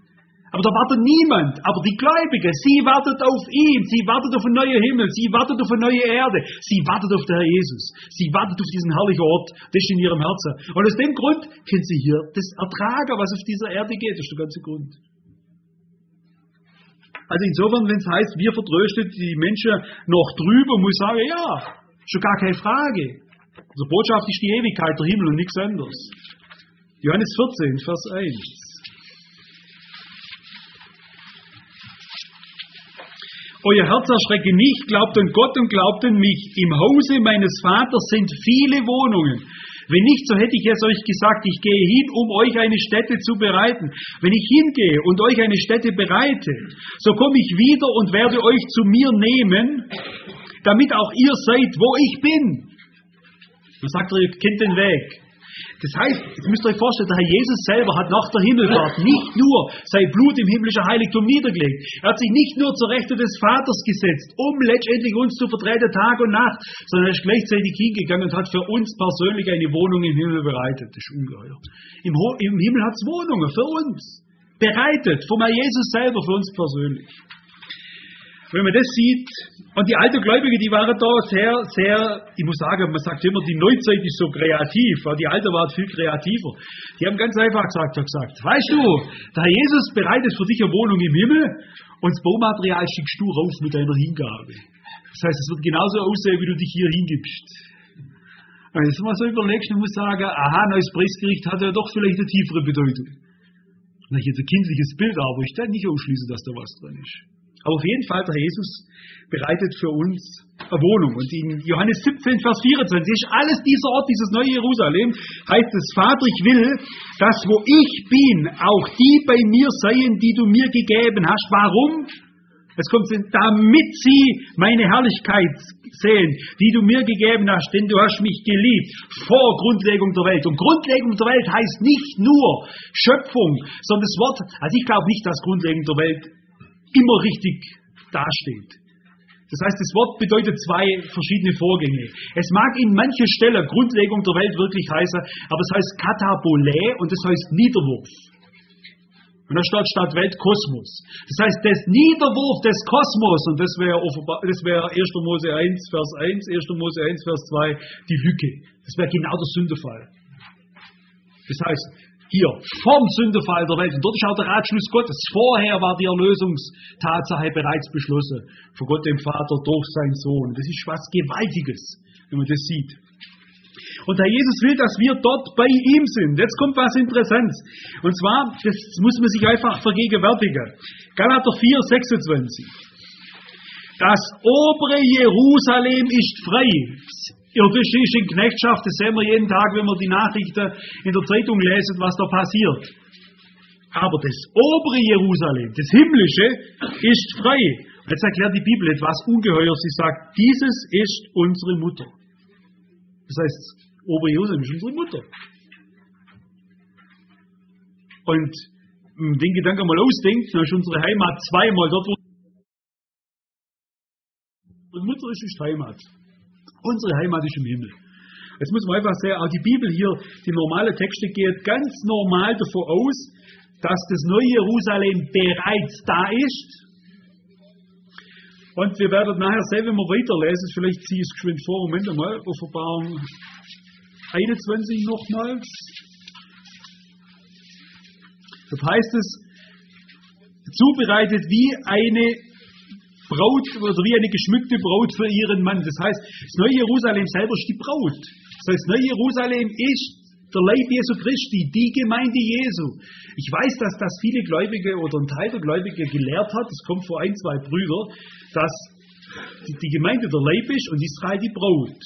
Aber da wartet niemand. Aber die Gläubige, sie wartet auf ihn. Sie wartet auf einen neuen Himmel. Sie wartet auf eine neue Erde. Sie wartet auf den Herr Jesus. Sie wartet auf diesen herrlichen Ort. Das ist in ihrem Herzen. Und aus dem Grund können sie hier das ertragen, was auf dieser Erde geht. Das ist der ganze Grund. Also insofern, wenn es heißt, wir vertröstet die Menschen noch drüber, muss ich sagen, ja, schon gar keine Frage. Unsere Botschaft ist die Ewigkeit, der Himmel und nichts anderes. Johannes vierzehn, Vers eins. Euer Herz erschrecke nicht, glaubt an Gott und glaubt an mich. Im Hause meines Vaters sind viele Wohnungen. Wenn nicht, so hätte ich es euch gesagt, ich gehe hin, um euch eine Stätte zu bereiten. Wenn ich hingehe und euch eine Stätte bereite, so komme ich wieder und werde euch zu mir nehmen, damit auch ihr seid, wo ich bin. Dann sagt er, ihr kennt den Weg. Das heißt, jetzt müsst ihr euch vorstellen, der Herr Jesus selber hat nach der Himmelfahrt nicht nur sein Blut im himmlischen Heiligtum niedergelegt. Er hat sich nicht nur zur Rechte des Vaters gesetzt, um letztendlich uns zu vertreten Tag und Nacht, sondern er ist gleichzeitig hingegangen und hat für uns persönlich eine Wohnung im Himmel bereitet. Das ist ungeheuer. Im, Ho- im Himmel hat es Wohnungen für uns. Bereitet vom Herr Jesus selber für uns persönlich. Wenn man das sieht, und die alten Gläubigen, die waren da sehr, sehr, ich muss sagen, man sagt immer, die Neuzeit ist so kreativ, aber die Alte waren viel kreativer. Die haben ganz einfach gesagt, gesagt, weißt du, der Herr Jesus bereitet für dich eine Wohnung im Himmel und das Baumaterial schickst du rauf mit deiner Hingabe. Das heißt, es wird genauso aussehen, wie du dich hier hingibst. Und jetzt mal so überlegst, du musst sagen, aha, neues Preisgericht hat ja doch vielleicht eine tiefere Bedeutung. Wenn ich jetzt ein kindliches Bild habe, ich dann nicht ausschließe, dass da was drin ist. Aber auf jeden Fall, der Herr Jesus bereitet für uns eine Wohnung. Und in Johannes siebzehn, Vers vierundzwanzig ist alles dieser Ort, dieses neue Jerusalem, heißt es, Vater, ich will, dass wo ich bin, auch die bei mir seien, die du mir gegeben hast. Warum? Es kommt, damit sie meine Herrlichkeit sehen, die du mir gegeben hast, denn du hast mich geliebt vor Grundlegung der Welt. Und Grundlegung der Welt heißt nicht nur Schöpfung, sondern das Wort, also ich glaube nicht, dass Grundlegung der Welt immer richtig dasteht. Das heißt, das Wort bedeutet zwei verschiedene Vorgänge. Es mag in manchen Stellen Grundlegung der Welt wirklich heißen, aber es heißt Katabole und das heißt Niederwurf. Und da steht statt Welt Kosmos. Das heißt, das Niederwurf des Kosmos, und das wäre das wäre erster Mose eins, Vers eins, erster Mose eins, Vers zwei, die Lücke. Das wäre genau der Sündefall. Das heißt, hier, vom Sündefall der Welt. Und dort ist auch der Ratschluss Gottes. Vorher war die Erlösungstatsache bereits beschlossen. Von Gott dem Vater durch seinen Sohn. Das ist was Gewaltiges, wenn man das sieht. Und der Jesus will, dass wir dort bei ihm sind. Jetzt kommt was Interessantes. Und zwar, das muss man sich einfach vergegenwärtigen. Galater vier, sechsundzwanzig. Das obere Jerusalem ist frei. Irdische ist in Knechtschaft, das sehen wir jeden Tag, wenn wir die Nachrichten in der Zeitung lesen, was da passiert. Aber das obere Jerusalem, das himmlische, ist frei. Und jetzt erklärt die Bibel etwas ungeheuer. Sie sagt, dieses ist unsere Mutter. Das heißt, obere Jerusalem ist unsere Mutter. Und den Gedanken mal ausdenkt, dann ist unsere Heimat zweimal dort, wo unsere Mutter ist, ist Heimat. Unsere Heimat ist im Himmel. Jetzt muss man einfach sagen, auch die Bibel hier, die normale Texte geht ganz normal davon aus, dass das neue Jerusalem bereits da ist. Und wir werden nachher sehen, wenn wir weiterlesen, vielleicht ziehe ich es geschwind vor, Moment einmal, Offenbarung einundzwanzig nochmals. Das heißt es, zubereitet wie eine Braut oder wie eine geschmückte Braut für ihren Mann. Das heißt, das neue Jerusalem selber ist die Braut. Das heißt, das neue Jerusalem ist der Leib Jesu Christi, die Gemeinde Jesu. Ich weiß, dass das viele Gläubige oder ein Teil der Gläubige gelehrt hat, das kommt vor ein, zwei Brüdern, dass die Gemeinde der Leib ist und Israel die Braut.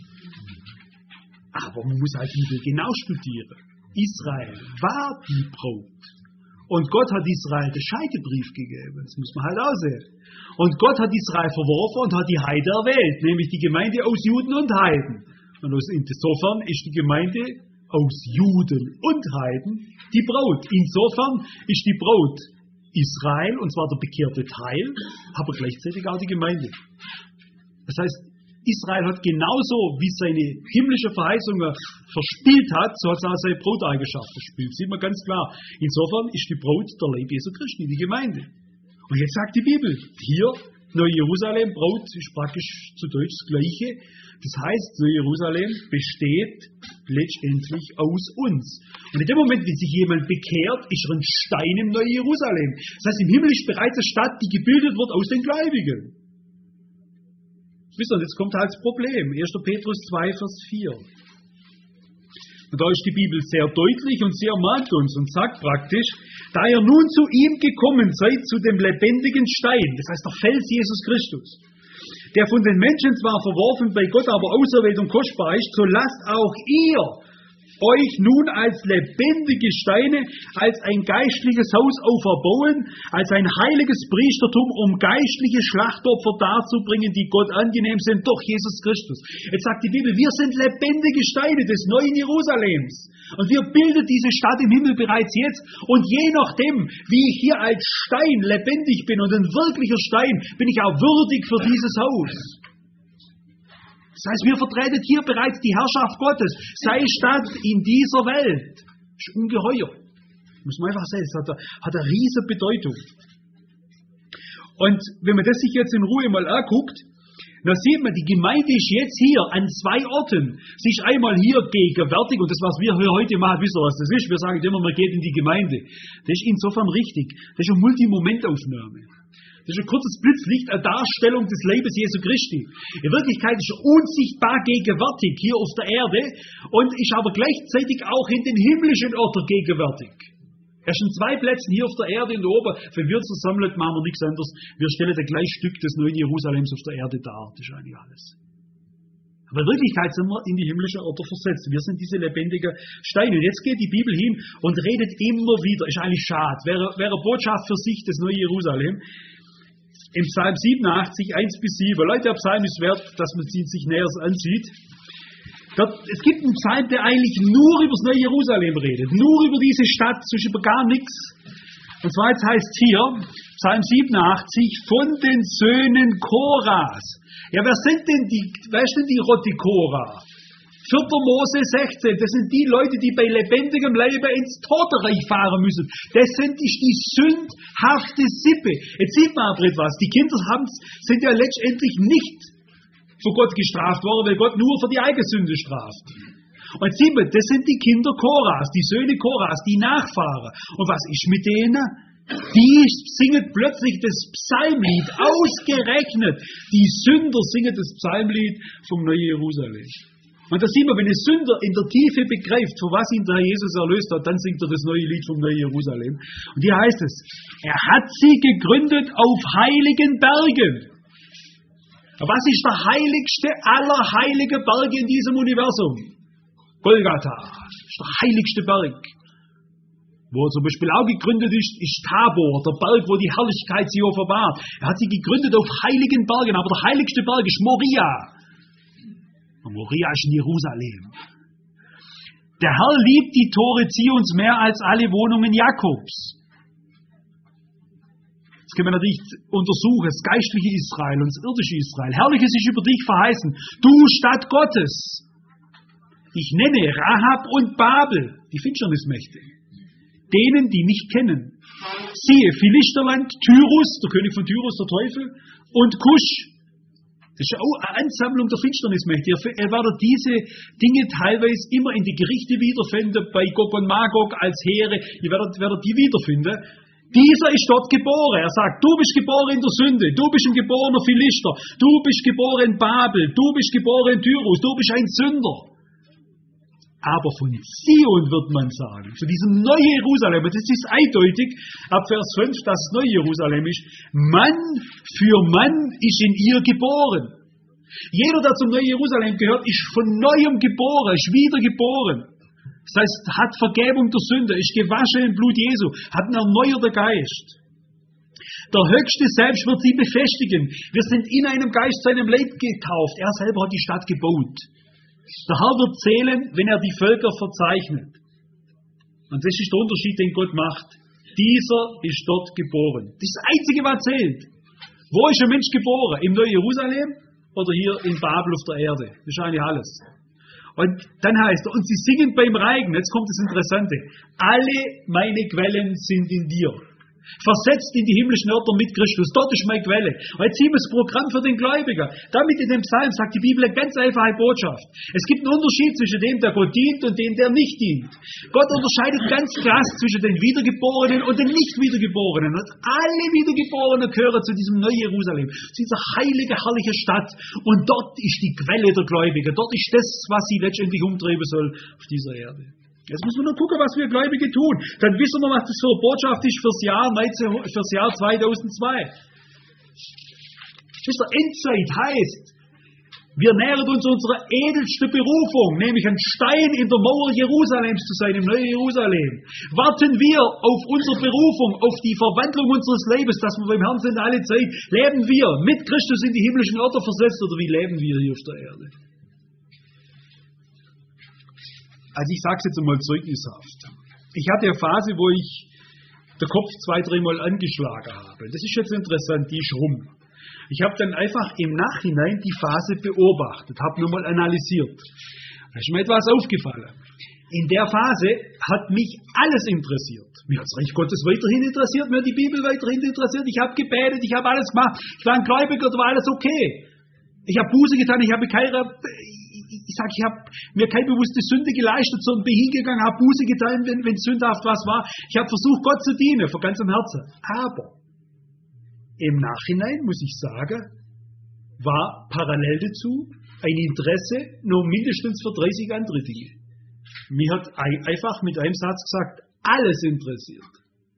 Aber man muss halt die Bibel genau studieren. Israel war die Braut. Und Gott hat Israel den Scheidebrief gegeben. Das muss man halt auch sehen. Und Gott hat Israel verworfen und hat die Heide erwählt, nämlich die Gemeinde aus Juden und Heiden. Und insofern ist die Gemeinde aus Juden und Heiden die Braut. Insofern ist die Braut Israel, und zwar der bekehrte Teil, aber gleichzeitig auch die Gemeinde. Das heißt, Israel hat genauso, wie seine himmlische Verheißungen verspielt hat, so hat es auch seine Brauteigenschaft verspielt. Sieht man ganz klar. Insofern ist die Braut der Leib Jesu Christi, die Gemeinde. Und jetzt sagt die Bibel, hier, Neu-Jerusalem, Braut ist praktisch zu Deutsch das Gleiche. Das heißt, Neu-Jerusalem besteht letztendlich aus uns. Und in dem Moment, wenn sich jemand bekehrt, ist er ein Stein im Neu-Jerusalem. Das heißt, im Himmel ist bereits eine Stadt, die gebildet wird aus den Gläubigen. Wisst ihr, jetzt kommt halt das Problem. erster Petrus zwei, Vers vier. Und da ist die Bibel sehr deutlich und sie ermahnt uns und sagt praktisch, da ihr nun zu ihm gekommen seid, zu dem lebendigen Stein, das heißt der Fels Jesus Christus, der von den Menschen zwar verworfen, bei Gott aber auserwählt und kostbar ist, so lasst auch ihr euch nun als lebendige Steine, als ein geistliches Haus auferbauen, als ein heiliges Priestertum, um geistliche Schlachtopfer darzubringen, die Gott angenehm sind durch Jesus Christus. Jetzt sagt die Bibel, wir sind lebendige Steine des neuen Jerusalems. Und wir bilden diese Stadt im Himmel bereits jetzt. Und je nachdem, wie ich hier als Stein lebendig bin und ein wirklicher Stein, bin ich auch würdig für dieses Haus. Das heißt, wir vertreten hier bereits die Herrschaft Gottes. Sei Stadt in dieser Welt. Das ist ungeheuer. Muss man einfach sagen, das hat eine, hat eine riesige Bedeutung. Und wenn man das sich jetzt in Ruhe mal anguckt, dann sieht man, die Gemeinde ist jetzt hier an zwei Orten. Sie ist einmal hier gegenwärtig, und das, was wir hier heute machen, wisst ihr, was das ist? Wir sagen immer, man geht in die Gemeinde. Das ist insofern richtig. Das ist eine Multimomentaufnahme. Das ist ein kurzes Blitzlicht, eine Darstellung des Leibes Jesu Christi. In Wirklichkeit ist er unsichtbar gegenwärtig hier auf der Erde und ist aber gleichzeitig auch in den himmlischen Orten gegenwärtig. Er ist in zwei Plätzen hier auf der Erde und oben. Wenn wir uns versammeln, machen wir nichts anderes. Wir stellen ein gleiches Stück des neuen Jerusalems auf der Erde dar. Das ist eigentlich alles. Aber in Wirklichkeit sind wir in die himmlischen Orte versetzt. Wir sind diese lebendigen Steine. Und jetzt geht die Bibel hin und redet immer wieder. Ist eigentlich schade. Wäre, wäre Botschaft für sich, das neue Jerusalem. Im Psalm siebenundachtzig, eins bis sieben. Leute, der Psalm ist wert, dass man ihn sich näher ansieht. Dort, es gibt einen Psalm, der eigentlich nur über das neue Jerusalem redet. Nur über diese Stadt, sonst über gar nichts. Und zwar jetzt heißt hier, Psalm siebenundachtzig, von den Söhnen Koras. Ja, wer sind denn die, wer ist denn die Rotte Korah? vierter Mose sechzehn, das sind die Leute, die bei lebendigem Leibe ins Totenreich fahren müssen. Das sind die, die sündhafte Sippe. Jetzt sieht man aber etwas. Die Kinder sind ja letztendlich nicht vor Gott gestraft worden, weil Gott nur für die eigene Sünde straft. Und jetzt sieht man, das sind die Kinder Koras, die Söhne Koras, die Nachfahren. Und was ist mit denen? Die singen plötzlich das Psalmlied, ausgerechnet. Die Sünder singen das Psalmlied vom neuen Jerusalem. Und da sieht man, wenn ein Sünder in der Tiefe begreift, für was ihn der Herr Jesus erlöst hat, dann singt er das neue Lied vom neuen Jerusalem. Und hier heißt es, er hat sie gegründet auf heiligen Bergen. Was ist der heiligste aller heiligen Berge in diesem Universum? Golgatha. Das ist der heiligste Berg. Wo er zum Beispiel auch gegründet ist, ist Tabor, der Berg, wo die Herrlichkeit sie offenbart. Er hat sie gegründet auf heiligen Bergen, aber der heiligste Berg ist Moria. Moria ist in Jerusalem. Der Herr liebt die Tore Zions mehr als alle Wohnungen Jakobs. Das können wir natürlich untersuchen, das geistliche Israel und das irdische Israel. Herrliches ist über dich verheißen. Du Stadt Gottes. Ich nenne Rahab und Babel, die Finsternismächte, denen, die mich kennen. Siehe, Philisterland, Tyrus, der König von Tyrus, der Teufel, und Kusch. Das ist auch eine Ansammlung der Finsternismächte. Er wird diese Dinge teilweise immer in die Gerichte wiederfinden, bei Gog und Magog als Heere. Ihr werdet, werdet die wiederfinden. Dieser ist dort geboren. Er sagt, du bist geboren in der Sünde, du bist ein geborener Philister, du bist geboren in Babel, du bist geboren in Tyrus, du bist ein Sünder. Aber von Zion wird man sagen, zu diesem neuen Jerusalem, das ist eindeutig, ab Vers fünf, dass es neue Jerusalem ist, Mann für Mann ist in ihr geboren. Jeder, der zum neuen Jerusalem gehört, ist von Neuem geboren, ist wiedergeboren. Das heißt, hat Vergebung der Sünde, ist gewaschen im Blut Jesu, hat einen erneuerten Geist. Der Höchste selbst wird sie befestigen. Wir sind in einem Geist zu einem Leib getauft. Er selber hat die Stadt gebaut. Der Herr wird zählen, wenn er die Völker verzeichnet. Und das ist der Unterschied, den Gott macht. Dieser ist dort geboren. Das ist das Einzige, was zählt. Wo ist ein Mensch geboren? Im neuen Jerusalem oder hier in Babel auf der Erde. Das ist eigentlich alles. Und dann heißt er, und sie singen beim Reigen, jetzt kommt das Interessante, alle meine Quellen sind in dir. Versetzt in die himmlischen Örter mit Christus. Dort ist meine Quelle. Und jetzt sehen wir das Programm für den Gläubiger. Damit in dem Psalm sagt die Bibel eine ganz einfache Botschaft. Es gibt einen Unterschied zwischen dem, der Gott dient und dem, der nicht dient. Gott unterscheidet ganz krass zwischen den Wiedergeborenen und den Nicht-Wiedergeborenen. Und alle Wiedergeborenen gehören zu diesem neuen Jerusalem, zu dieser heilige, herrliche Stadt. Und dort ist die Quelle der Gläubiger. Dort ist das, was sie letztendlich umtreiben soll auf dieser Erde. Jetzt müssen wir nur gucken, was wir Gläubige tun. Dann wissen wir, was das für eine Botschaft ist fürs Jahr, fürs Jahr zweitausendzwei. Wisst ihr, Endzeit heißt, wir nähern uns unserer edelsten Berufung, nämlich ein Stein in der Mauer Jerusalems zu sein, im neuen Jerusalem. Warten wir auf unsere Berufung, auf die Verwandlung unseres Lebens, dass wir beim Herrn sind alle Zeit. Leben wir mit Christus in die himmlischen Orte versetzt, oder wie leben wir hier auf der Erde? Also ich sage es jetzt einmal zeugnishaft. Ich hatte eine Phase, wo ich den Kopf zwei, dreimal angeschlagen habe. Das ist jetzt interessant, die ist rum. Ich habe dann einfach im Nachhinein die Phase beobachtet, habe nur mal analysiert. Da ist mir etwas aufgefallen. In der Phase hat mich alles interessiert. Mir hat das Reich Gottes weiterhin interessiert, mir hat die Bibel weiterhin interessiert. Ich habe gebetet, ich habe alles gemacht. Ich war ein Gläubiger, da war alles okay. Ich habe Buße getan, ich habe keine... Ich sage, ich habe mir keine bewusste Sünde geleistet, sondern bin hingegangen, habe Buße getan, wenn, wenn sündhaft was war. Ich habe versucht, Gott zu dienen, von ganzem Herzen. Aber im Nachhinein, muss ich sagen, war parallel dazu ein Interesse nur mindestens für dreißig andere Dinge. Mir hat einfach mit einem Satz gesagt, alles interessiert.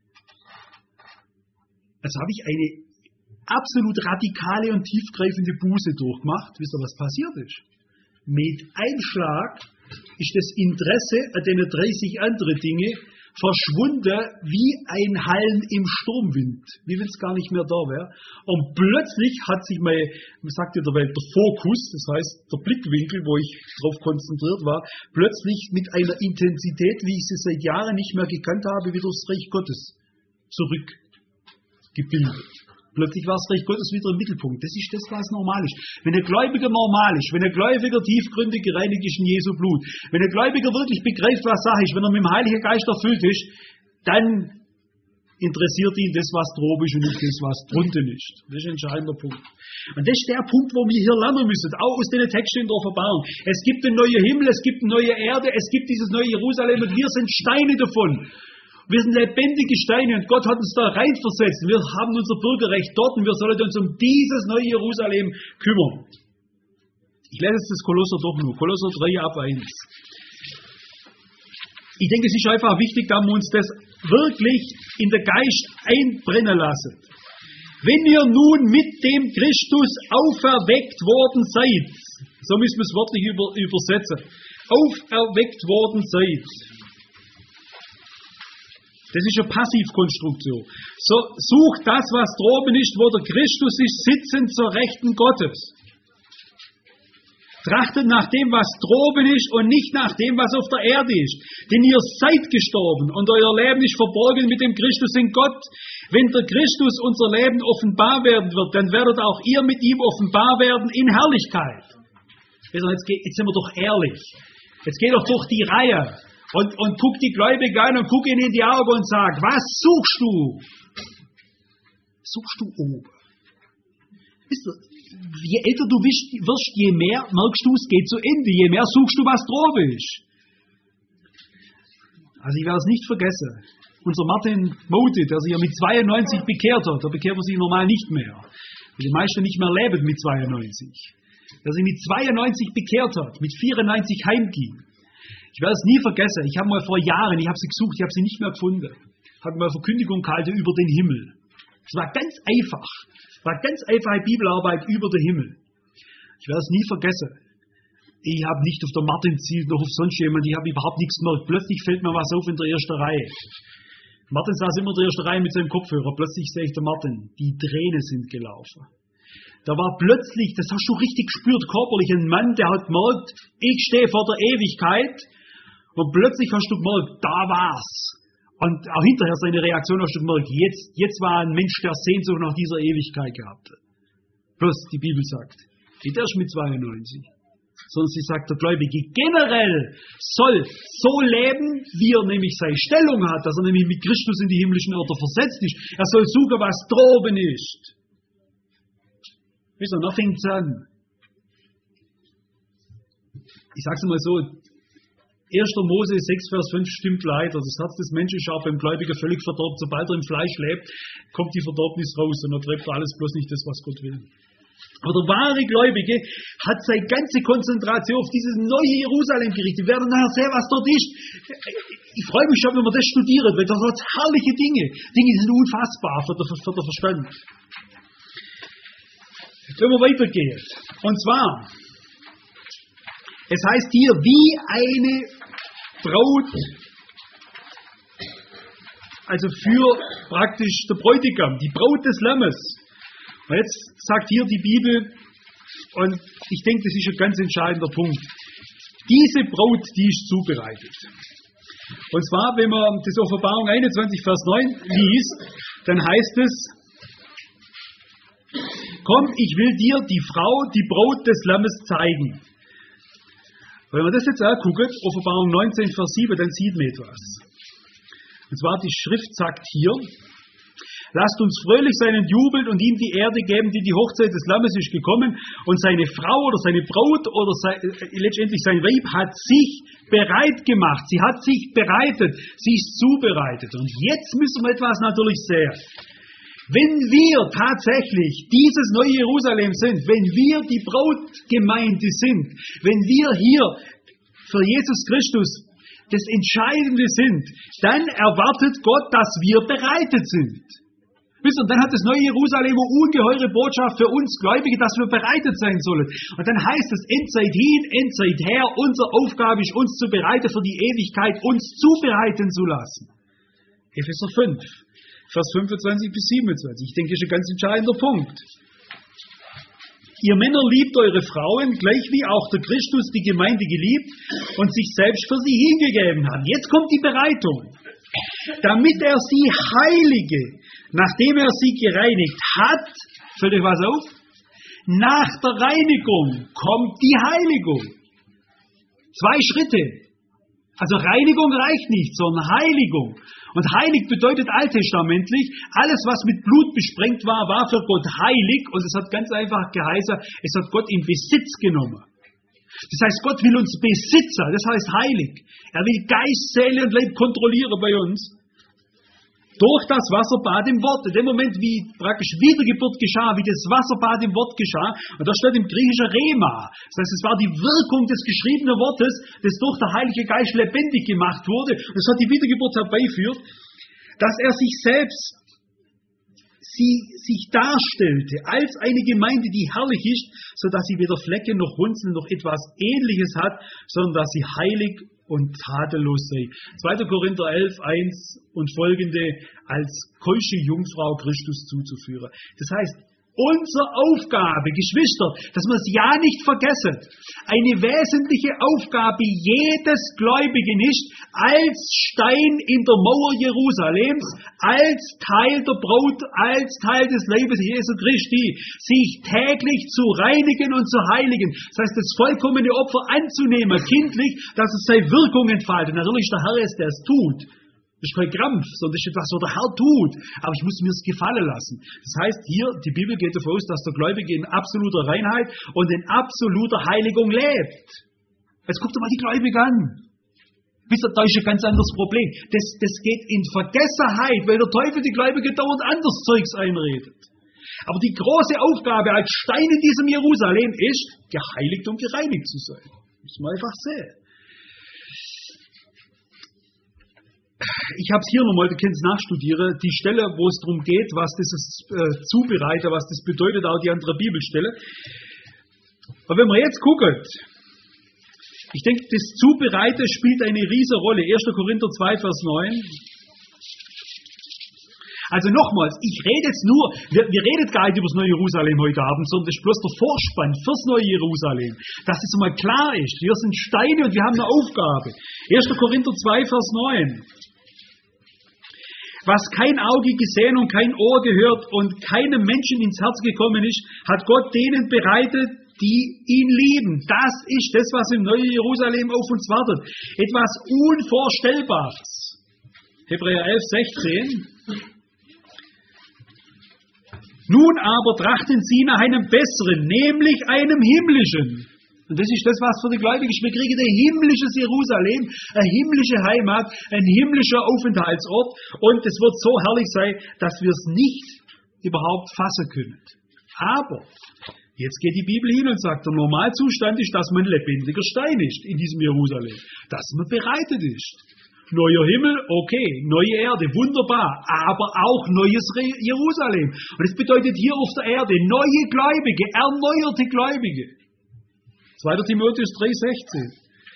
Also habe ich eine absolut radikale und tiefgreifende Buße durchgemacht. Wisst ihr, was passiert ist? Mit einem Schlag ist das Interesse an den dreißig andere Dinge verschwunden wie ein Hallen im Sturmwind, wie wenn es gar nicht mehr da wäre. Und plötzlich hat sich mein, man sagt ja der Welt, der Fokus, das heißt der Blickwinkel, wo ich darauf konzentriert war, plötzlich mit einer Intensität, wie ich sie seit Jahren nicht mehr gekannt habe, wieder das Reich Gottes zurückgebildet. Plötzlich war das Reich Gottes wieder im Mittelpunkt. Das ist das, was normal ist. Wenn ein Gläubiger normal ist, wenn ein Gläubiger tiefgründig gereinigt ist in Jesu Blut, wenn ein Gläubiger wirklich begreift, was Sache ist, wenn er mit dem Heiligen Geist erfüllt ist, dann interessiert ihn das, was droben ist und nicht das, was drunten ist. Das ist ein entscheidender Punkt. Und das ist der Punkt, wo wir hier lernen müssen, auch aus den Texten in der Offenbarung. Es gibt einen neuen Himmel, es gibt eine neue Erde, es gibt dieses neue Jerusalem und wir sind Steine davon. Wir sind lebendige Steine und Gott hat uns da reinversetzt. Wir haben unser Bürgerrecht dort und wir sollen uns um dieses neue Jerusalem kümmern. Ich lese jetzt das Kolosser doch nur. Kolosser drei ab eins. Ich denke, es ist einfach wichtig, dass wir uns das wirklich in den Geist einbrennen lassen. Wenn ihr nun mit dem Christus auferweckt worden seid, so müssen wir es wörtlich über, übersetzen, auferweckt worden seid. Das ist eine Passivkonstruktion. So, sucht das, was droben ist, wo der Christus ist, sitzend zur Rechten Gottes. Trachtet nach dem, was droben ist und nicht nach dem, was auf der Erde ist. Denn ihr seid gestorben und euer Leben ist verborgen mit dem Christus in Gott. Wenn der Christus unser Leben offenbar werden wird, dann werdet auch ihr mit ihm offenbar werden in Herrlichkeit. Jetzt, jetzt sind wir doch ehrlich. Jetzt geht doch durch die Reihe. Und, und guck die Gläubigen an und guck ihnen in die Augen und sag, was suchst du? Suchst du oben? Wisst ihr, je älter du wirst, je mehr merkst du, es geht zu Ende. Je mehr suchst du, was droben ist. Also ich werde es nicht vergessen. Unser Martin Mote, der sich ja mit zweiundneunzig bekehrt hat, da bekehrt man sich normal nicht mehr. Weil die meisten nicht mehr leben mit zweiundneunzig. Der sich mit zweiundneunzig bekehrt hat, mit vierundneunzig heimging. Ich werde es nie vergessen. Ich habe mal vor Jahren, ich habe sie gesucht, ich habe sie nicht mehr gefunden. Habe mal Verkündigung gehalten über den Himmel. Es war ganz einfach. Es war ganz einfache Bibelarbeit über den Himmel. Ich werde es nie vergessen. Ich habe nicht auf der Martin zielt, noch auf sonst jemand, ich habe überhaupt nichts gemerkt. Plötzlich fällt mir was auf in der ersten Reihe. Martin saß immer in der ersten Reihe mit seinem Kopfhörer. Plötzlich sehe ich den Martin. Die Tränen sind gelaufen. Da war plötzlich, das hast du richtig gespürt, körperlich, ein Mann, der hat gemerkt, ich stehe vor der Ewigkeit. Und plötzlich hast du gemerkt, da war's. Und auch hinterher seine Reaktion hast du gemerkt, jetzt, jetzt war ein Mensch, der Sehnsucht nach dieser Ewigkeit gehabt hat. Plus die Bibel sagt, Nicht erst mit zweiundneunzig. Sondern sie sagt, der Gläubige generell soll so leben, wie er nämlich seine Stellung hat, dass er nämlich mit Christus in die himmlischen Orte versetzt ist. Er soll suchen, was droben ist. Wisst ihr, noch fängt es an. Ich sage es mal so, erster Mose sechs, Vers fünf stimmt leider. Das Herz des Menschen ist auch beim Gläubigen völlig verdorben. Sobald er im Fleisch lebt, kommt die Verdorbnis raus und er treibt alles bloß nicht das, was Gott will. Aber der wahre Gläubige hat seine ganze Konzentration auf dieses neue Jerusalem gerichtet. Wir werden nachher sehen, was dort ist. Ich freue mich schon, wenn man das studiert, weil das hat herrliche Dinge. Dinge, die sind unfassbar für den, für den Verstand. Wenn wir weitergehen. Und zwar, es heißt hier, wie eine Braut, also für praktisch der Bräutigam, die Braut des Lammes. Und jetzt sagt hier die Bibel, und ich denke, das ist ein ganz entscheidender Punkt, diese Braut, die ist zubereitet. Und zwar, wenn man das Offenbarung einundzwanzig, Vers neun liest, dann heißt es, komm, ich will dir die Frau, die Braut des Lammes zeigen. Wenn man das jetzt anguckt, Offenbarung neunzehn, Vers sieben, dann sieht man etwas. Und zwar die Schrift sagt hier, lasst uns fröhlich sein und jubeln und ihm die Erde geben, die die Hochzeit des Lammes ist gekommen. Und seine Frau oder seine Braut oder sein, äh, letztendlich sein Weib hat sich bereit gemacht. Sie hat sich bereitet. Sie ist zubereitet. Und jetzt müssen wir etwas natürlich sehen. Wenn wir tatsächlich dieses neue Jerusalem sind, wenn wir die Brautgemeinde sind, wenn wir hier für Jesus Christus das Entscheidende sind, dann erwartet Gott, dass wir bereitet sind. Wisst ihr, dann hat das neue Jerusalem eine ungeheure Botschaft für uns Gläubige, dass wir bereitet sein sollen. Und dann heißt es, Endzeit hin, Endzeit her, unsere Aufgabe ist, uns zu bereiten für die Ewigkeit, uns zubereiten zu lassen. Epheser fünf, Vers fünfundzwanzig bis siebenundzwanzig. Ich denke, das ist ein ganz entscheidender Punkt. Ihr Männer liebt eure Frauen, gleich wie auch der Christus die Gemeinde geliebt und sich selbst für sie hingegeben hat. Jetzt kommt die Bereitung. Damit er sie heilige, nachdem er sie gereinigt hat, fällt euch was auf? Nach der Reinigung kommt die Heiligung. Zwei Schritte. Also Reinigung reicht nicht, sondern Heiligung. Und heilig bedeutet alttestamentlich, alles was mit Blut besprengt war, war für Gott heilig. Und es hat ganz einfach geheißen, es hat Gott in Besitz genommen. Das heißt, Gott will uns Besitzer, das heißt heilig. Er will Geist, Seele und Leib kontrollieren bei uns. Durch das Wasserbad im Wort. In dem Moment, wie praktisch Wiedergeburt geschah, wie das Wasserbad im Wort geschah, und da steht im Griechischen Rema. Das heißt, es war die Wirkung des geschriebenen Wortes, das durch den Heiligen Geist lebendig gemacht wurde. Und das hat die Wiedergeburt herbeiführt, dass er sich selbst sie, sich darstellte als eine Gemeinde, die herrlich ist, sodass sie weder Flecken noch Runzeln noch etwas Ähnliches hat, sondern dass sie heilig und tadellos sei. zweiter Korinther elf, eins und folgende als keusche Jungfrau Christus zuzuführen. Das heißt, unsere Aufgabe, Geschwister, dass wir es ja nicht vergessen, eine wesentliche Aufgabe jedes Gläubigen ist, als Stein in der Mauer Jerusalems, als Teil der Braut, als Teil des Leibes Jesu Christi, sich täglich zu reinigen und zu heiligen. Das heißt, das vollkommene Opfer anzunehmen, kindlich, dass es seine Wirkung entfaltet. Natürlich der Herr ist, der es tut. Das ist kein Krampf, sondern das ist etwas, was der Herr tut. Aber ich muss mir es gefallen lassen. Das heißt, hier, die Bibel geht davon aus, dass der Gläubige in absoluter Reinheit und in absoluter Heiligung lebt. Jetzt guckt doch mal die Gläubigen an. Wisst ihr, da ist ein ganz anderes Problem. Das, das geht in Vergessenheit, weil der Teufel die Gläubigen dauernd anderes Zeugs einredet. Aber die große Aufgabe als Stein in diesem Jerusalem ist, geheiligt und gereinigt zu sein. Das muss man einfach sehen. Ich habe es hier nochmal, du kannst nachstudieren, die Stelle, wo es darum geht, was das ist, äh, zubereitet, was das bedeutet, auch die andere Bibelstelle. Aber wenn man jetzt guckt, ich denke, das Zubereiten spielt eine riesige Rolle. erster Korinther zwei, Vers neun. Also nochmals, ich rede jetzt nur, wir, wir reden gar nicht über das neue Jerusalem heute Abend, sondern das ist bloß der Vorspann fürs neue Jerusalem. Dass es mal klar ist, wir sind Steine und wir haben eine Aufgabe. erster Korinther zwei, Vers neun. Was kein Auge gesehen und kein Ohr gehört und keinem Menschen ins Herz gekommen ist, hat Gott denen bereitet, die ihn lieben. Das ist das, was im neuen Jerusalem auf uns wartet. Etwas Unvorstellbares. Hebräer elf, sechzehn. Nun aber trachten sie nach einem besseren, nämlich einem himmlischen. Und das ist das, was für die Gläubigen ist. Wir kriegen ein himmlisches Jerusalem, eine himmlische Heimat, ein himmlischer Aufenthaltsort. Und es wird so herrlich sein, dass wir es nicht überhaupt fassen können. Aber jetzt geht die Bibel hin und sagt, der Normalzustand ist, dass man ein lebendiger Stein ist in diesem Jerusalem. Dass man bereitet ist. Neuer Himmel, okay, neue Erde, wunderbar, aber auch neues Jerusalem. Und das bedeutet hier auf der Erde neue Gläubige, erneuerte Gläubige. zweiter Timotheus drei, sechzehn.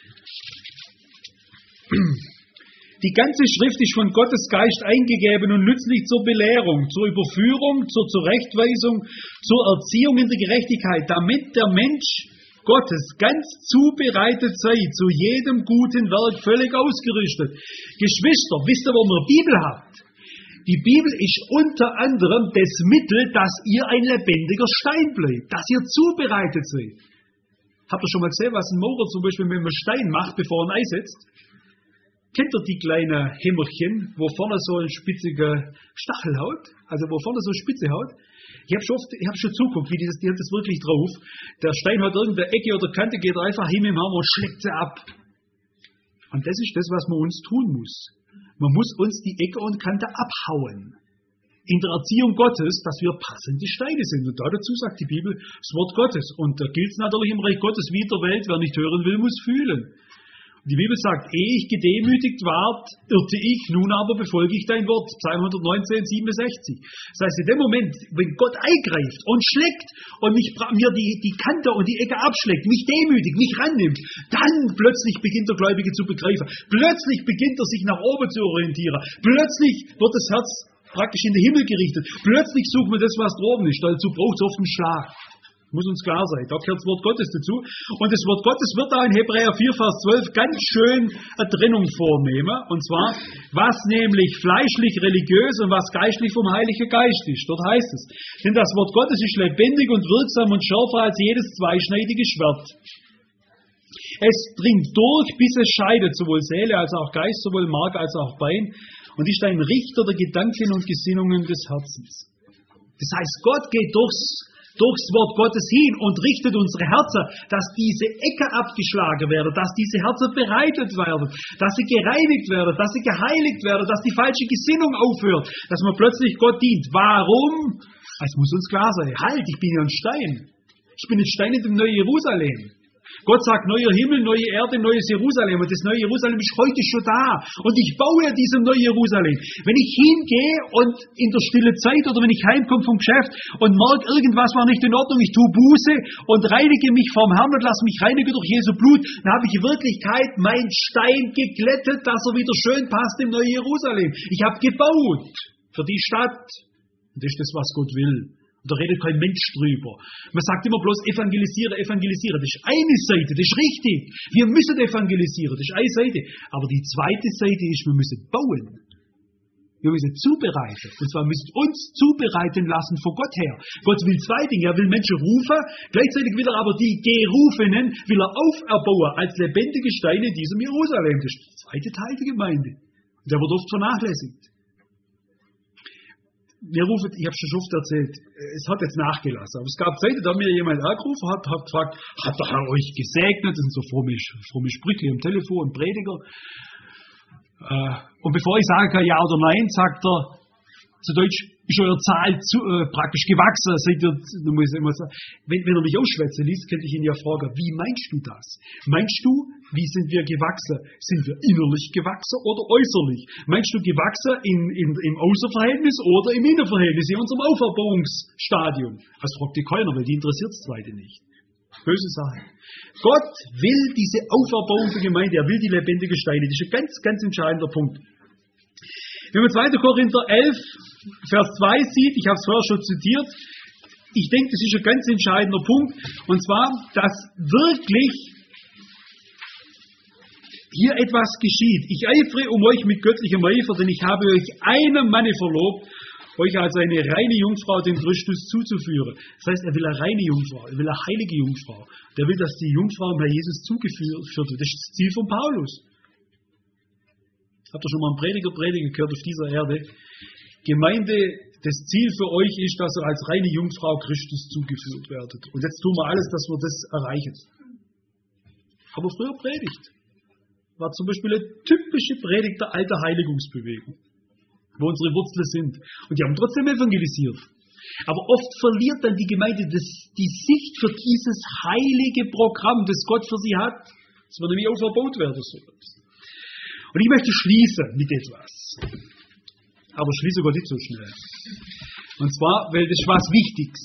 Die ganze Schrift ist von Gottes Geist eingegeben und nützlich zur Belehrung, zur Überführung, zur Zurechtweisung, zur Erziehung in der Gerechtigkeit, damit der Mensch Gottes ganz zubereitet sei, zu jedem guten Werk völlig ausgerüstet. Geschwister, wisst ihr, wo ihr Bibel habt? Die Bibel ist unter anderem das Mittel, dass ihr ein lebendiger Stein bleibt, dass ihr zubereitet seid. Habt ihr schon mal gesehen, was ein Maurer zum Beispiel mit einem Stein macht, bevor er ihn einsetzt? Kennt ihr die kleinen Hämmerchen, wo vorne so ein spitziger Stachel haut? Also wo vorne so eine Spitze haut? Ich habe schon, hab schon zuguckt, wie die, das, die hat das wirklich drauf. Der Stein hat irgendeine Ecke oder Kante, geht einfach hin mit dem Hammer und schlägt sie ab. Und das ist das, was man uns tun muss. Man muss uns die Ecke und Kante abhauen. In der Erziehung Gottes, dass wir passende Steine sind. Und dazu sagt die Bibel das Wort Gottes. Und da gilt es natürlich im Reich Gottes wie in der Welt. Wer nicht hören will, muss fühlen. Die Bibel sagt, ehe ich gedemütigt ward, irrte ich, nun aber befolge ich dein Wort. Psalm hundertneunzehn, siebenundsechzig. Das heißt, in dem Moment, wenn Gott eingreift und schlägt und mich, mir die, die Kante und die Ecke abschlägt, mich demütigt, mich rannimmt, dann plötzlich beginnt der Gläubige zu begreifen. Plötzlich beginnt er sich nach oben zu orientieren. Plötzlich wird das Herz praktisch in den Himmel gerichtet. Plötzlich suchen wir das, was droben ist. Dazu braucht es oft einen Schlag. Muss uns klar sein. Da gehört das Wort Gottes dazu. Und das Wort Gottes wird da in Hebräer vier, Vers zwölf ganz schön eine Trennung vornehmen. Und zwar, was nämlich fleischlich religiös und was geistlich vom Heiligen Geist ist. Dort heißt es, denn das Wort Gottes ist lebendig und wirksam und schärfer als jedes zweischneidige Schwert. Es dringt durch, bis es scheidet, sowohl Seele als auch Geist, sowohl Mark als auch Bein, und ist ein Richter der Gedanken und Gesinnungen des Herzens. Das heißt, Gott geht durchs durchs Wort Gottes hin und richtet unsere Herzen, dass diese Ecke abgeschlagen werden, dass diese Herzen bereitet werden, dass sie gereinigt werden, dass sie geheiligt werden, dass die falsche Gesinnung aufhört, dass man plötzlich Gott dient. Warum? Es muss uns klar sein, halt, ich bin ja ein Stein. Ich bin ein Stein in dem neuen Jerusalem. Gott sagt, neuer Himmel, neue Erde, neues Jerusalem. Und das neue Jerusalem ist heute schon da. Und ich baue diesem neuen Jerusalem. Wenn ich hingehe und in der stille Zeit oder wenn ich heimkomme vom Geschäft und merke, irgendwas war nicht in Ordnung, ich tue Buße und reinige mich vom Herrn und lasse mich reinigen durch Jesu Blut, dann habe ich in Wirklichkeit mein Stein geglättet, dass er wieder schön passt im neuen Jerusalem. Ich habe gebaut für die Stadt. Und das ist das, was Gott will. Und da redet kein Mensch drüber. Man sagt immer bloß evangelisieren, evangelisieren. Das ist eine Seite, das ist richtig. Wir müssen evangelisieren, das ist eine Seite. Aber die zweite Seite ist, wir müssen bauen. Wir müssen zubereiten. Und zwar müssen uns zubereiten lassen von Gott her. Gott will zwei Dinge. Er will Menschen rufen, gleichzeitig will er aber die Gerufenen will er auferbauen als lebendige Steine in diesem Jerusalem. Das ist der zweite Teil der Gemeinde. Und der wird oft vernachlässigt. Wir rufen, ich habe schon oft erzählt, es hat jetzt nachgelassen. Aber es gab Zeiten, da hat mir jemand angerufen, hat, hat gefragt, hat der Herr euch gesegnet? Das sind so fromme, fromme Sprüche am Telefon, Prediger. Äh, und bevor ich sagen kann, ja oder nein, sagt er, zu Deutsch, ist eure Zahl zu, äh, praktisch gewachsen. Seid ihr, du musst immer sagen, wenn, wenn er mich ausschwätzen liest, könnte ich ihn ja fragen, wie meinst du das? Meinst du, wie sind wir gewachsen? Sind wir innerlich gewachsen oder äußerlich? Meinst du gewachsen in, in, im Außenverhältnis oder im Innenverhältnis, in unserem Auferbauungsstadium? Das fragt die keiner, weil die interessiert das Zweite nicht. Böse Sache. Gott will diese Auferbauung der Gemeinde, er will die lebendigen Steine. Das ist ein ganz, ganz entscheidender Punkt. Wenn man zweiter Korinther elf, Vers zwei sieht, ich habe es vorher schon zitiert, ich denke, das ist ein ganz entscheidender Punkt, und zwar, dass wirklich hier etwas geschieht. Ich eifere um euch mit göttlichem Eifer, denn ich habe euch einem Manne verlobt, euch als eine reine Jungfrau dem Christus zuzuführen. Das heißt, er will eine reine Jungfrau, er will eine heilige Jungfrau. Der will, dass die Jungfrau dem Herr Jesus zugeführt wird. Das ist das Ziel von Paulus. Habt ihr schon mal einen Prediger predigen gehört auf dieser Erde? Gemeinde, das Ziel für euch ist, dass ihr als reine Jungfrau Christus zugeführt werdet. Und jetzt tun wir alles, dass wir das erreichen. Aber früher Predigt war zum Beispiel eine typische Predigt der alten Heiligungsbewegung, wo unsere Wurzeln sind. Und die haben trotzdem evangelisiert. Aber oft verliert dann die Gemeinde das, die Sicht für dieses heilige Programm, das Gott für sie hat. Das wird nämlich auch verbaut werden. Und ich möchte schließen mit etwas. Aber schließe Gott nicht so schnell. Und zwar, weil das ist was Wichtiges.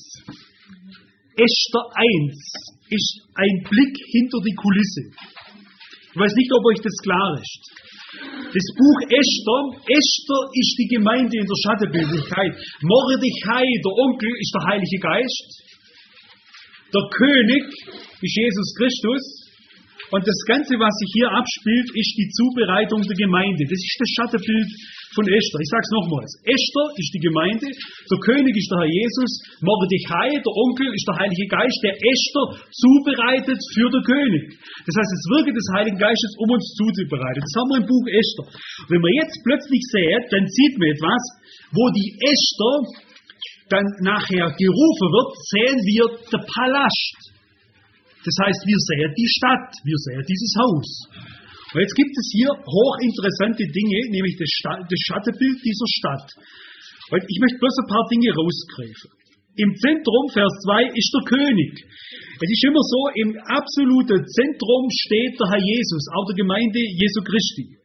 Esther eins ist ein Blick hinter die Kulisse. Ich weiß nicht, ob euch das klar ist. Das Buch Esther, Esther ist die Gemeinde in der Schattenbildlichkeit. Mordechai, der Onkel, ist der Heilige Geist. Der König ist Jesus Christus. Und das Ganze, was sich hier abspielt, ist die Zubereitung der Gemeinde. Das ist das Schattenbild von Esther. Ich sage es nochmals. Esther ist die Gemeinde, der König ist der Herr Jesus, Mordechai, der Onkel, ist der Heilige Geist, der Esther zubereitet für den König. Das heißt, das Wirken des Heiligen Geistes, um uns zuzubereiten. Das haben wir im Buch Esther. Und wenn man jetzt plötzlich sieht, dann sieht man etwas, wo die Esther dann nachher gerufen wird, sehen wir den Palast. Das heißt, wir sehen die Stadt, wir sehen dieses Haus. Und jetzt gibt es hier hochinteressante Dinge, nämlich das, das Schattenbild dieser Stadt. Und ich möchte bloß ein paar Dinge rausgreifen. Im Zentrum, Vers zwei, ist der König. Es ist immer so, im absoluten Zentrum steht der Herr Jesus, auch der Gemeinde Jesu Christi.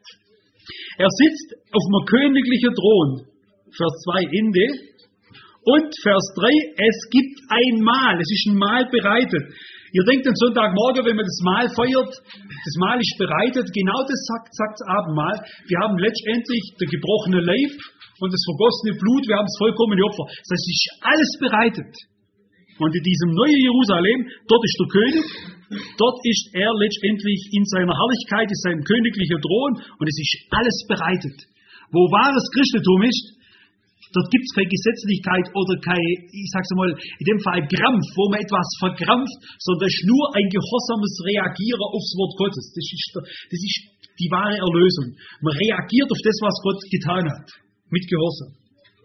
Er sitzt auf einem königlichen Thron, Vers zwei, Ende. Und Vers drei, es gibt ein Mahl, es ist ein Mahl bereitet. Ihr denkt am Sonntagmorgen, wenn man das Mahl feiert, das Mahl ist bereitet, genau das sagt, sagt das Abendmahl. Wir haben letztendlich den gebrochenen Leib und das vergossene Blut, wir haben das vollkommene Opfer. Das heißt, es ist alles bereitet. Und in diesem neuen Jerusalem, dort ist der König, dort ist er letztendlich in seiner Herrlichkeit, in seinem königlichen Thron und es ist alles bereitet. Wo wahres Christentum ist, dort gibt es keine Gesetzlichkeit oder kein, ich sag's mal, in dem Fall Krampf, wo man etwas verkrampft, sondern es ist nur ein gehorsames Reagieren aufs Wort Gottes. Das ist, das ist die wahre Erlösung. Man reagiert auf das, was Gott getan hat. Mit Gehorsam.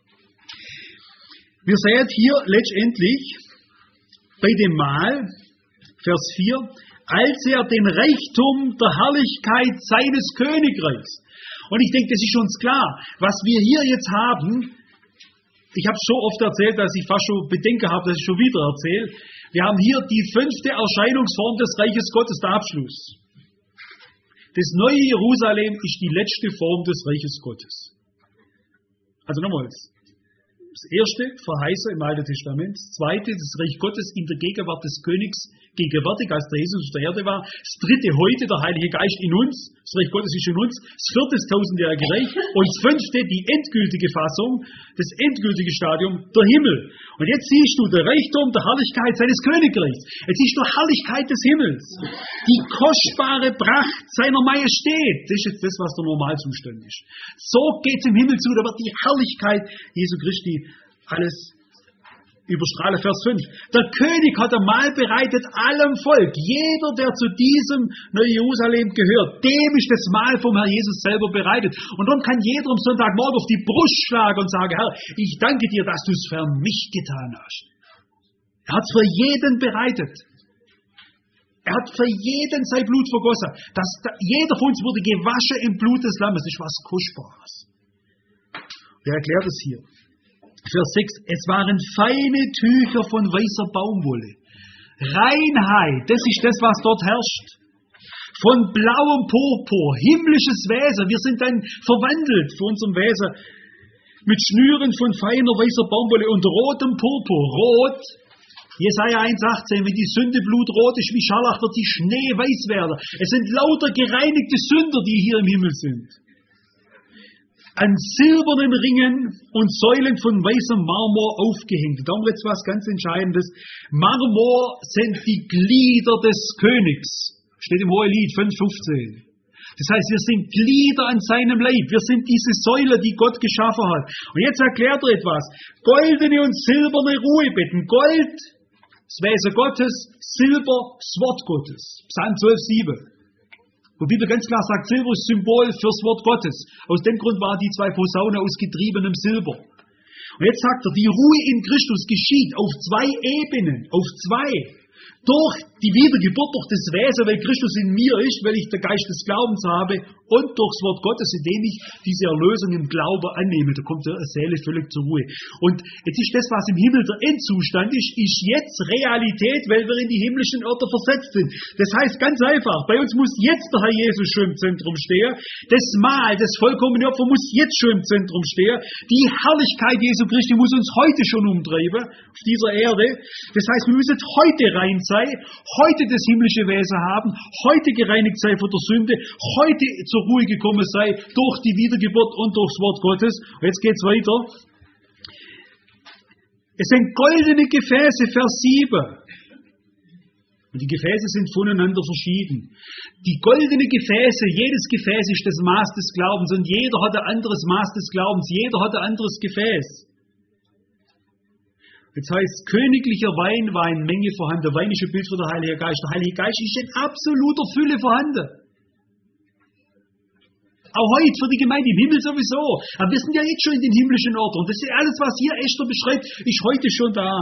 Wir sehen hier letztendlich bei dem Mahl, Vers vier, als er den Reichtum der Herrlichkeit seines Königreichs. Und ich denke, das ist uns klar. Was wir hier jetzt haben, ich habe es so oft erzählt, dass ich fast schon Bedenken habe, dass ich schon wieder erzähle. Wir haben hier die fünfte Erscheinungsform des Reiches Gottes, der Abschluss. Das neue Jerusalem ist die letzte Form des Reiches Gottes. Also nochmals. Das erste, verheißen im Alten Testament. Das zweite, das Reich Gottes in der Gegenwart des Königs, gegenwärtig, als der Jesus auf der Erde war. Das dritte, heute, der Heilige Geist in uns. Das Reich Gottes ist in uns. Das vierte, das tausendjährige Reich. Und das fünfte, die endgültige Fassung, das endgültige Stadium, der Himmel. Und jetzt siehst du den Reichtum der Herrlichkeit seines Königreichs. Jetzt siehst du Herrlichkeit des Himmels. Die kostbare Pracht seiner Majestät. Das ist jetzt das, was der Normalzustand ist. So geht es im Himmel zu. Da wird die Herrlichkeit Jesu Christi alles überstrahlen. Vers fünf. Der König hat ein Mahl bereitet allem Volk. Jeder, der zu diesem neuen Jerusalem gehört, dem ist das Mahl vom Herrn Jesus selber bereitet. Und dann kann jeder am Sonntagmorgen auf die Brust schlagen und sagen, Herr, ich danke dir, dass du es für mich getan hast. Er hat es für jeden bereitet. Er hat für jeden sein Blut vergossen. Das, jeder von uns wurde gewaschen im Blut des Lammes. Das ist was Kostbares. Er erklärt es hier. Vers sechs, es waren feine Tücher von weißer Baumwolle. Reinheit, das ist das, was dort herrscht. Von blauem Purpur, himmlisches Wesen. Wir sind dann verwandelt für unserem Wesen mit Schnüren von feiner weißer Baumwolle und rotem Purpur. Rot, Jesaja eins achtzehn, wenn die Sünde blutrot ist wie Scharlach, wird die Schnee weiß werden. Es sind lauter gereinigte Sünder, die hier im Himmel sind. An silbernen Ringen und Säulen von weißem Marmor aufgehängt. Da haben wir jetzt was ganz Entscheidendes. Marmor sind die Glieder des Königs. Steht im Hohelied fünf fünfzehn. Das heißt, wir sind Glieder an seinem Leib. Wir sind diese Säule, die Gott geschaffen hat. Und jetzt erklärt er etwas. Goldene und silberne Ruhebetten. Gold, das Wesen Gottes, Silber, das Wort Gottes. Psalm zwölf, sieben. Wo Bibel ganz klar sagt, Silber ist Symbol fürs Wort Gottes. Aus dem Grund waren die zwei Posaunen aus getriebenem Silber. Und jetzt sagt er, die Ruhe in Christus geschieht auf zwei Ebenen, auf zwei. Durch die Wiedergeburt, durch das Wesen, weil Christus in mir ist, weil ich den Geist des Glaubens habe und durchs Wort Gottes, indem ich diese Erlösung im Glauben annehme. Da kommt die Seele völlig zur Ruhe. Und jetzt ist das, was im Himmel der Endzustand ist, ist jetzt Realität, weil wir in die himmlischen Orte versetzt sind. Das heißt ganz einfach, bei uns muss jetzt der Herr Jesus schon im Zentrum stehen. Das Mahl, das vollkommene Opfer muss jetzt schon im Zentrum stehen. Die Herrlichkeit Jesu Christi muss uns heute schon umtreiben auf dieser Erde. Das heißt, wir müssen heute rein sein, heute das himmlische Wesen haben, heute gereinigt sein von der Sünde, heute zur Ruhe gekommen sei durch die Wiedergeburt und durchs Wort Gottes. Und jetzt geht's weiter. Es sind goldene Gefäße, Vers sieben. Und die Gefäße sind voneinander verschieden. Die goldene Gefäße, jedes Gefäß ist das Maß des Glaubens und jeder hat ein anderes Maß des Glaubens, jeder hat ein anderes Gefäß. Jetzt heißt, königlicher Wein war in Menge vorhanden. Der Wein ist ein Bild für den Heiligen Geist. Der Heilige Geist ist in absoluter Fülle vorhanden. Auch heute für die Gemeinde, im Himmel sowieso. Aber wir sind ja jetzt schon in den himmlischen Orten. Und das ist alles, was hier Esther beschreibt, ist heute schon da.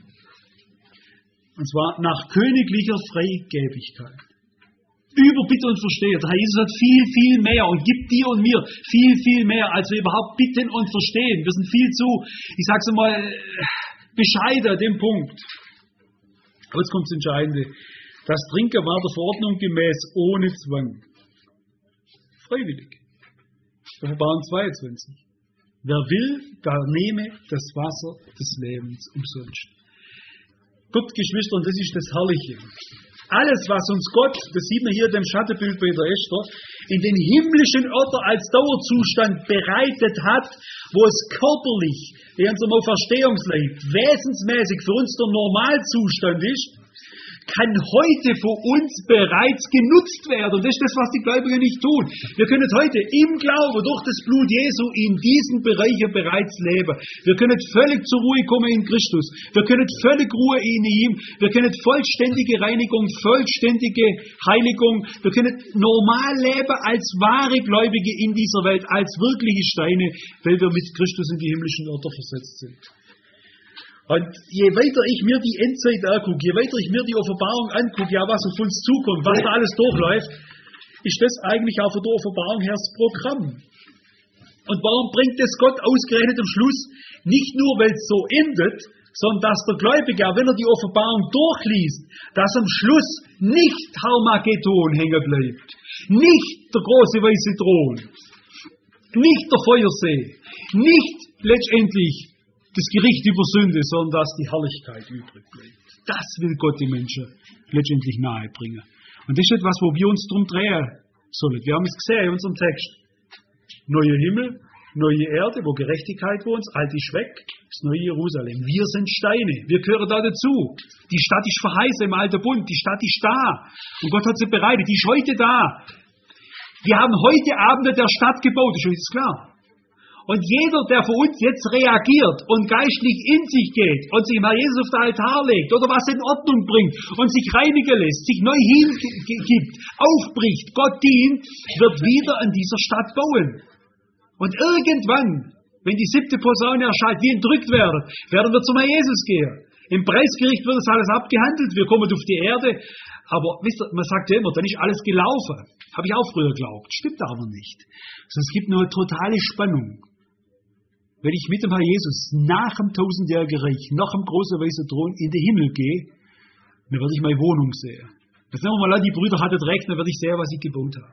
Und zwar nach königlicher Freigebigkeit. Über Bitte und Verstehen. Der Herr Jesus hat viel, viel mehr und gibt dir und mir viel, viel mehr, als wir überhaupt bitten und verstehen. Wir sind viel zu, ich sag's einmal, bescheiden an dem Punkt. Aber jetzt kommt das Entscheidende. Das Trinken war der Verordnung gemäß, ohne Zwang. Freiwillig. Offenbarung zweiundzwanzig. Wer will, der nehme das Wasser des Lebens umsonst. Gut, Geschwister, und das ist das Herrliche. Alles, was uns Gott, das sieht man hier in dem Schattenbild bei der Esther, in den himmlischen Orten als Dauerzustand bereitet hat, wo es körperlich, in unserem Auferstehungsleib, wesensmäßig für uns der Normalzustand ist, kann heute von uns bereits genutzt werden. Und das ist das, was die Gläubigen nicht tun. Wir können heute im Glauben durch das Blut Jesu in diesen Bereichen bereits leben. Wir können völlig zur Ruhe kommen in Christus. Wir können völlig Ruhe in ihm. Wir können vollständige Reinigung, vollständige Heiligung. Wir können normal leben als wahre Gläubige in dieser Welt, als wirkliche Steine, weil wir mit Christus in die himmlischen Orte versetzt sind. Und je weiter ich mir die Endzeit angucke, je weiter ich mir die Offenbarung angucke, ja, was auf uns zukommt, was da alles durchläuft, ist das eigentlich auch von der Offenbarung her das Programm. Und warum bringt es Gott ausgerechnet am Schluss? Nicht nur, weil es so endet, sondern dass der Gläubige, auch wenn er die Offenbarung durchliest, dass am Schluss nicht Harmageddon hängen bleibt, nicht der große weiße Thron, nicht der Feuersee, nicht letztendlich das Gericht über Sünde, sondern dass die Herrlichkeit übrig bleibt. Das will Gott den Menschen letztendlich nahebringen. Und das ist etwas, wo wir uns drum drehen sollen. Wir haben es gesehen in unserem Text. Neue Himmel, neue Erde, wo Gerechtigkeit wohnt, alt ist weg, das neue Jerusalem. Wir sind Steine, wir gehören da dazu. Die Stadt ist verheißen im Alten Bund, die Stadt ist da. Und Gott hat sie bereitet, die ist heute da. Wir haben heute Abend der Stadt gebaut, ist euch klar. Und jeder, der für uns jetzt reagiert und geistlich in sich geht und sich mal Jesus auf den Altar legt oder was in Ordnung bringt und sich reinigen lässt, sich neu hingibt, aufbricht, Gott dient, wird wieder an dieser Stadt bauen. Und irgendwann, wenn die siebte Posaune erschallt, wir entrückt werden, werden wir zum Herrn Jesus gehen. Im Preisgericht wird das alles abgehandelt, wir kommen auf die Erde. Aber wisst ihr, man sagt ja immer, dann ist alles gelaufen. Habe ich auch früher geglaubt, stimmt aber nicht. Also es gibt nur eine totale Spannung. Wenn ich mit dem Herrn Jesus nach dem tausendjährigen Reich, nach dem großen weißen Thron in den Himmel gehe, dann werde ich meine Wohnung sehen. Jetzt nehmen wir mal an, die Brüder hatten recht, dann werde ich sehen, was ich gebaut habe.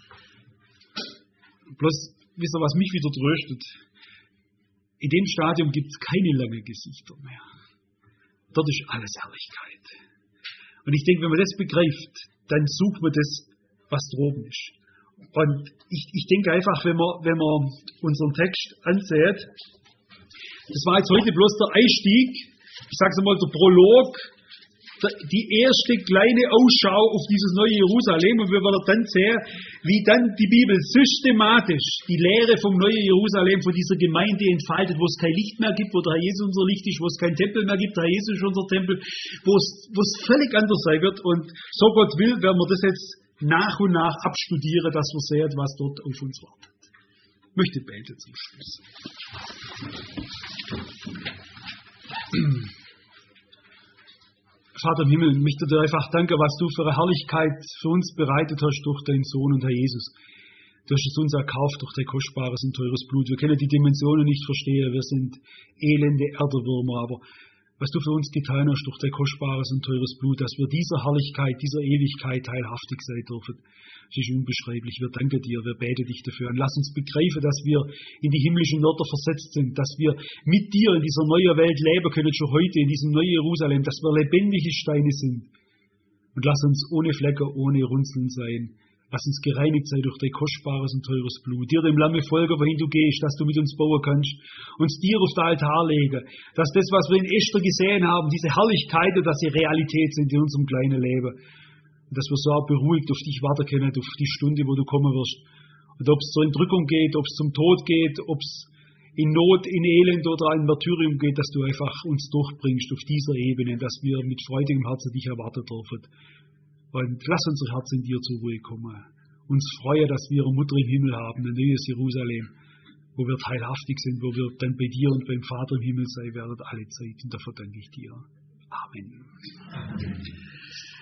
Bloß, wisst ihr, was mich wieder tröstet? In dem Stadium gibt es keine langen Gesichter mehr. Dort ist alles Herrlichkeit. Und ich denke, wenn man das begreift, dann sucht man das, was droben ist. Und ich, ich denke einfach, wenn man, wenn man unseren Text ansieht, das war jetzt heute bloß der Einstieg, ich sage es mal, der Prolog die erste kleine Ausschau auf dieses neue Jerusalem und wir werden dann sehen, wie dann die Bibel systematisch die Lehre vom neuen Jerusalem, von dieser Gemeinde entfaltet, wo es kein Licht mehr gibt, wo der Herr Jesus unser Licht ist, wo es keinen Tempel mehr gibt, der Herr Jesus ist unser Tempel, wo es, wo es völlig anders sein wird und so Gott will, werden wir das jetzt nach und nach abstudieren, dass wir sehen, was dort auf uns wartet. Ich möchte beten zum Schluss. Vater im Himmel, ich möchte dir einfach danken, was du für eine Herrlichkeit für uns bereitet hast durch deinen Sohn und Herr Jesus. Du hast es uns erkauft durch dein kostbares und teures Blut. Wir können die Dimensionen nicht verstehen, wir sind elende Erderwürmer, aber was du für uns getan hast durch dein kostbares und teures Blut, dass wir dieser Herrlichkeit, dieser Ewigkeit teilhaftig sein dürfen, das ist unbeschreiblich. Wir danken dir, wir beten dich dafür und lass uns begreifen, dass wir in die himmlischen Wörter versetzt sind, dass wir mit dir in dieser neuen Welt leben können, schon heute in diesem neuen Jerusalem, dass wir lebendige Steine sind. Und lass uns ohne Flecken, ohne Runzeln sein. Lass uns gereinigt sein durch dein kostbares und teures Blut. Dir dem Lamme folgen, wohin du gehst, dass du mit uns bauen kannst. Uns dir auf den Altar legen. Dass das, was wir in Esther gesehen haben, diese Herrlichkeiten, dass sie Realität sind in unserem kleinen Leben. Und dass wir so auch beruhigt auf dich warten können, auf die Stunde, wo du kommen wirst. Und ob es zur Entrückung geht, ob es zum Tod geht, ob es in Not, in Elend oder in Martyrium geht, dass du einfach uns durchbringst auf dieser Ebene, dass wir mit freudigem Herzen dich erwarten dürfen. Und lass unser Herz in dir zur Ruhe kommen. Uns freuen, dass wir eine Mutter im Himmel haben, ein neues Jerusalem, wo wir teilhaftig sind, wo wir dann bei dir und beim Vater im Himmel sein werden, alle Zeit. Und dafür danke ich dir. Amen.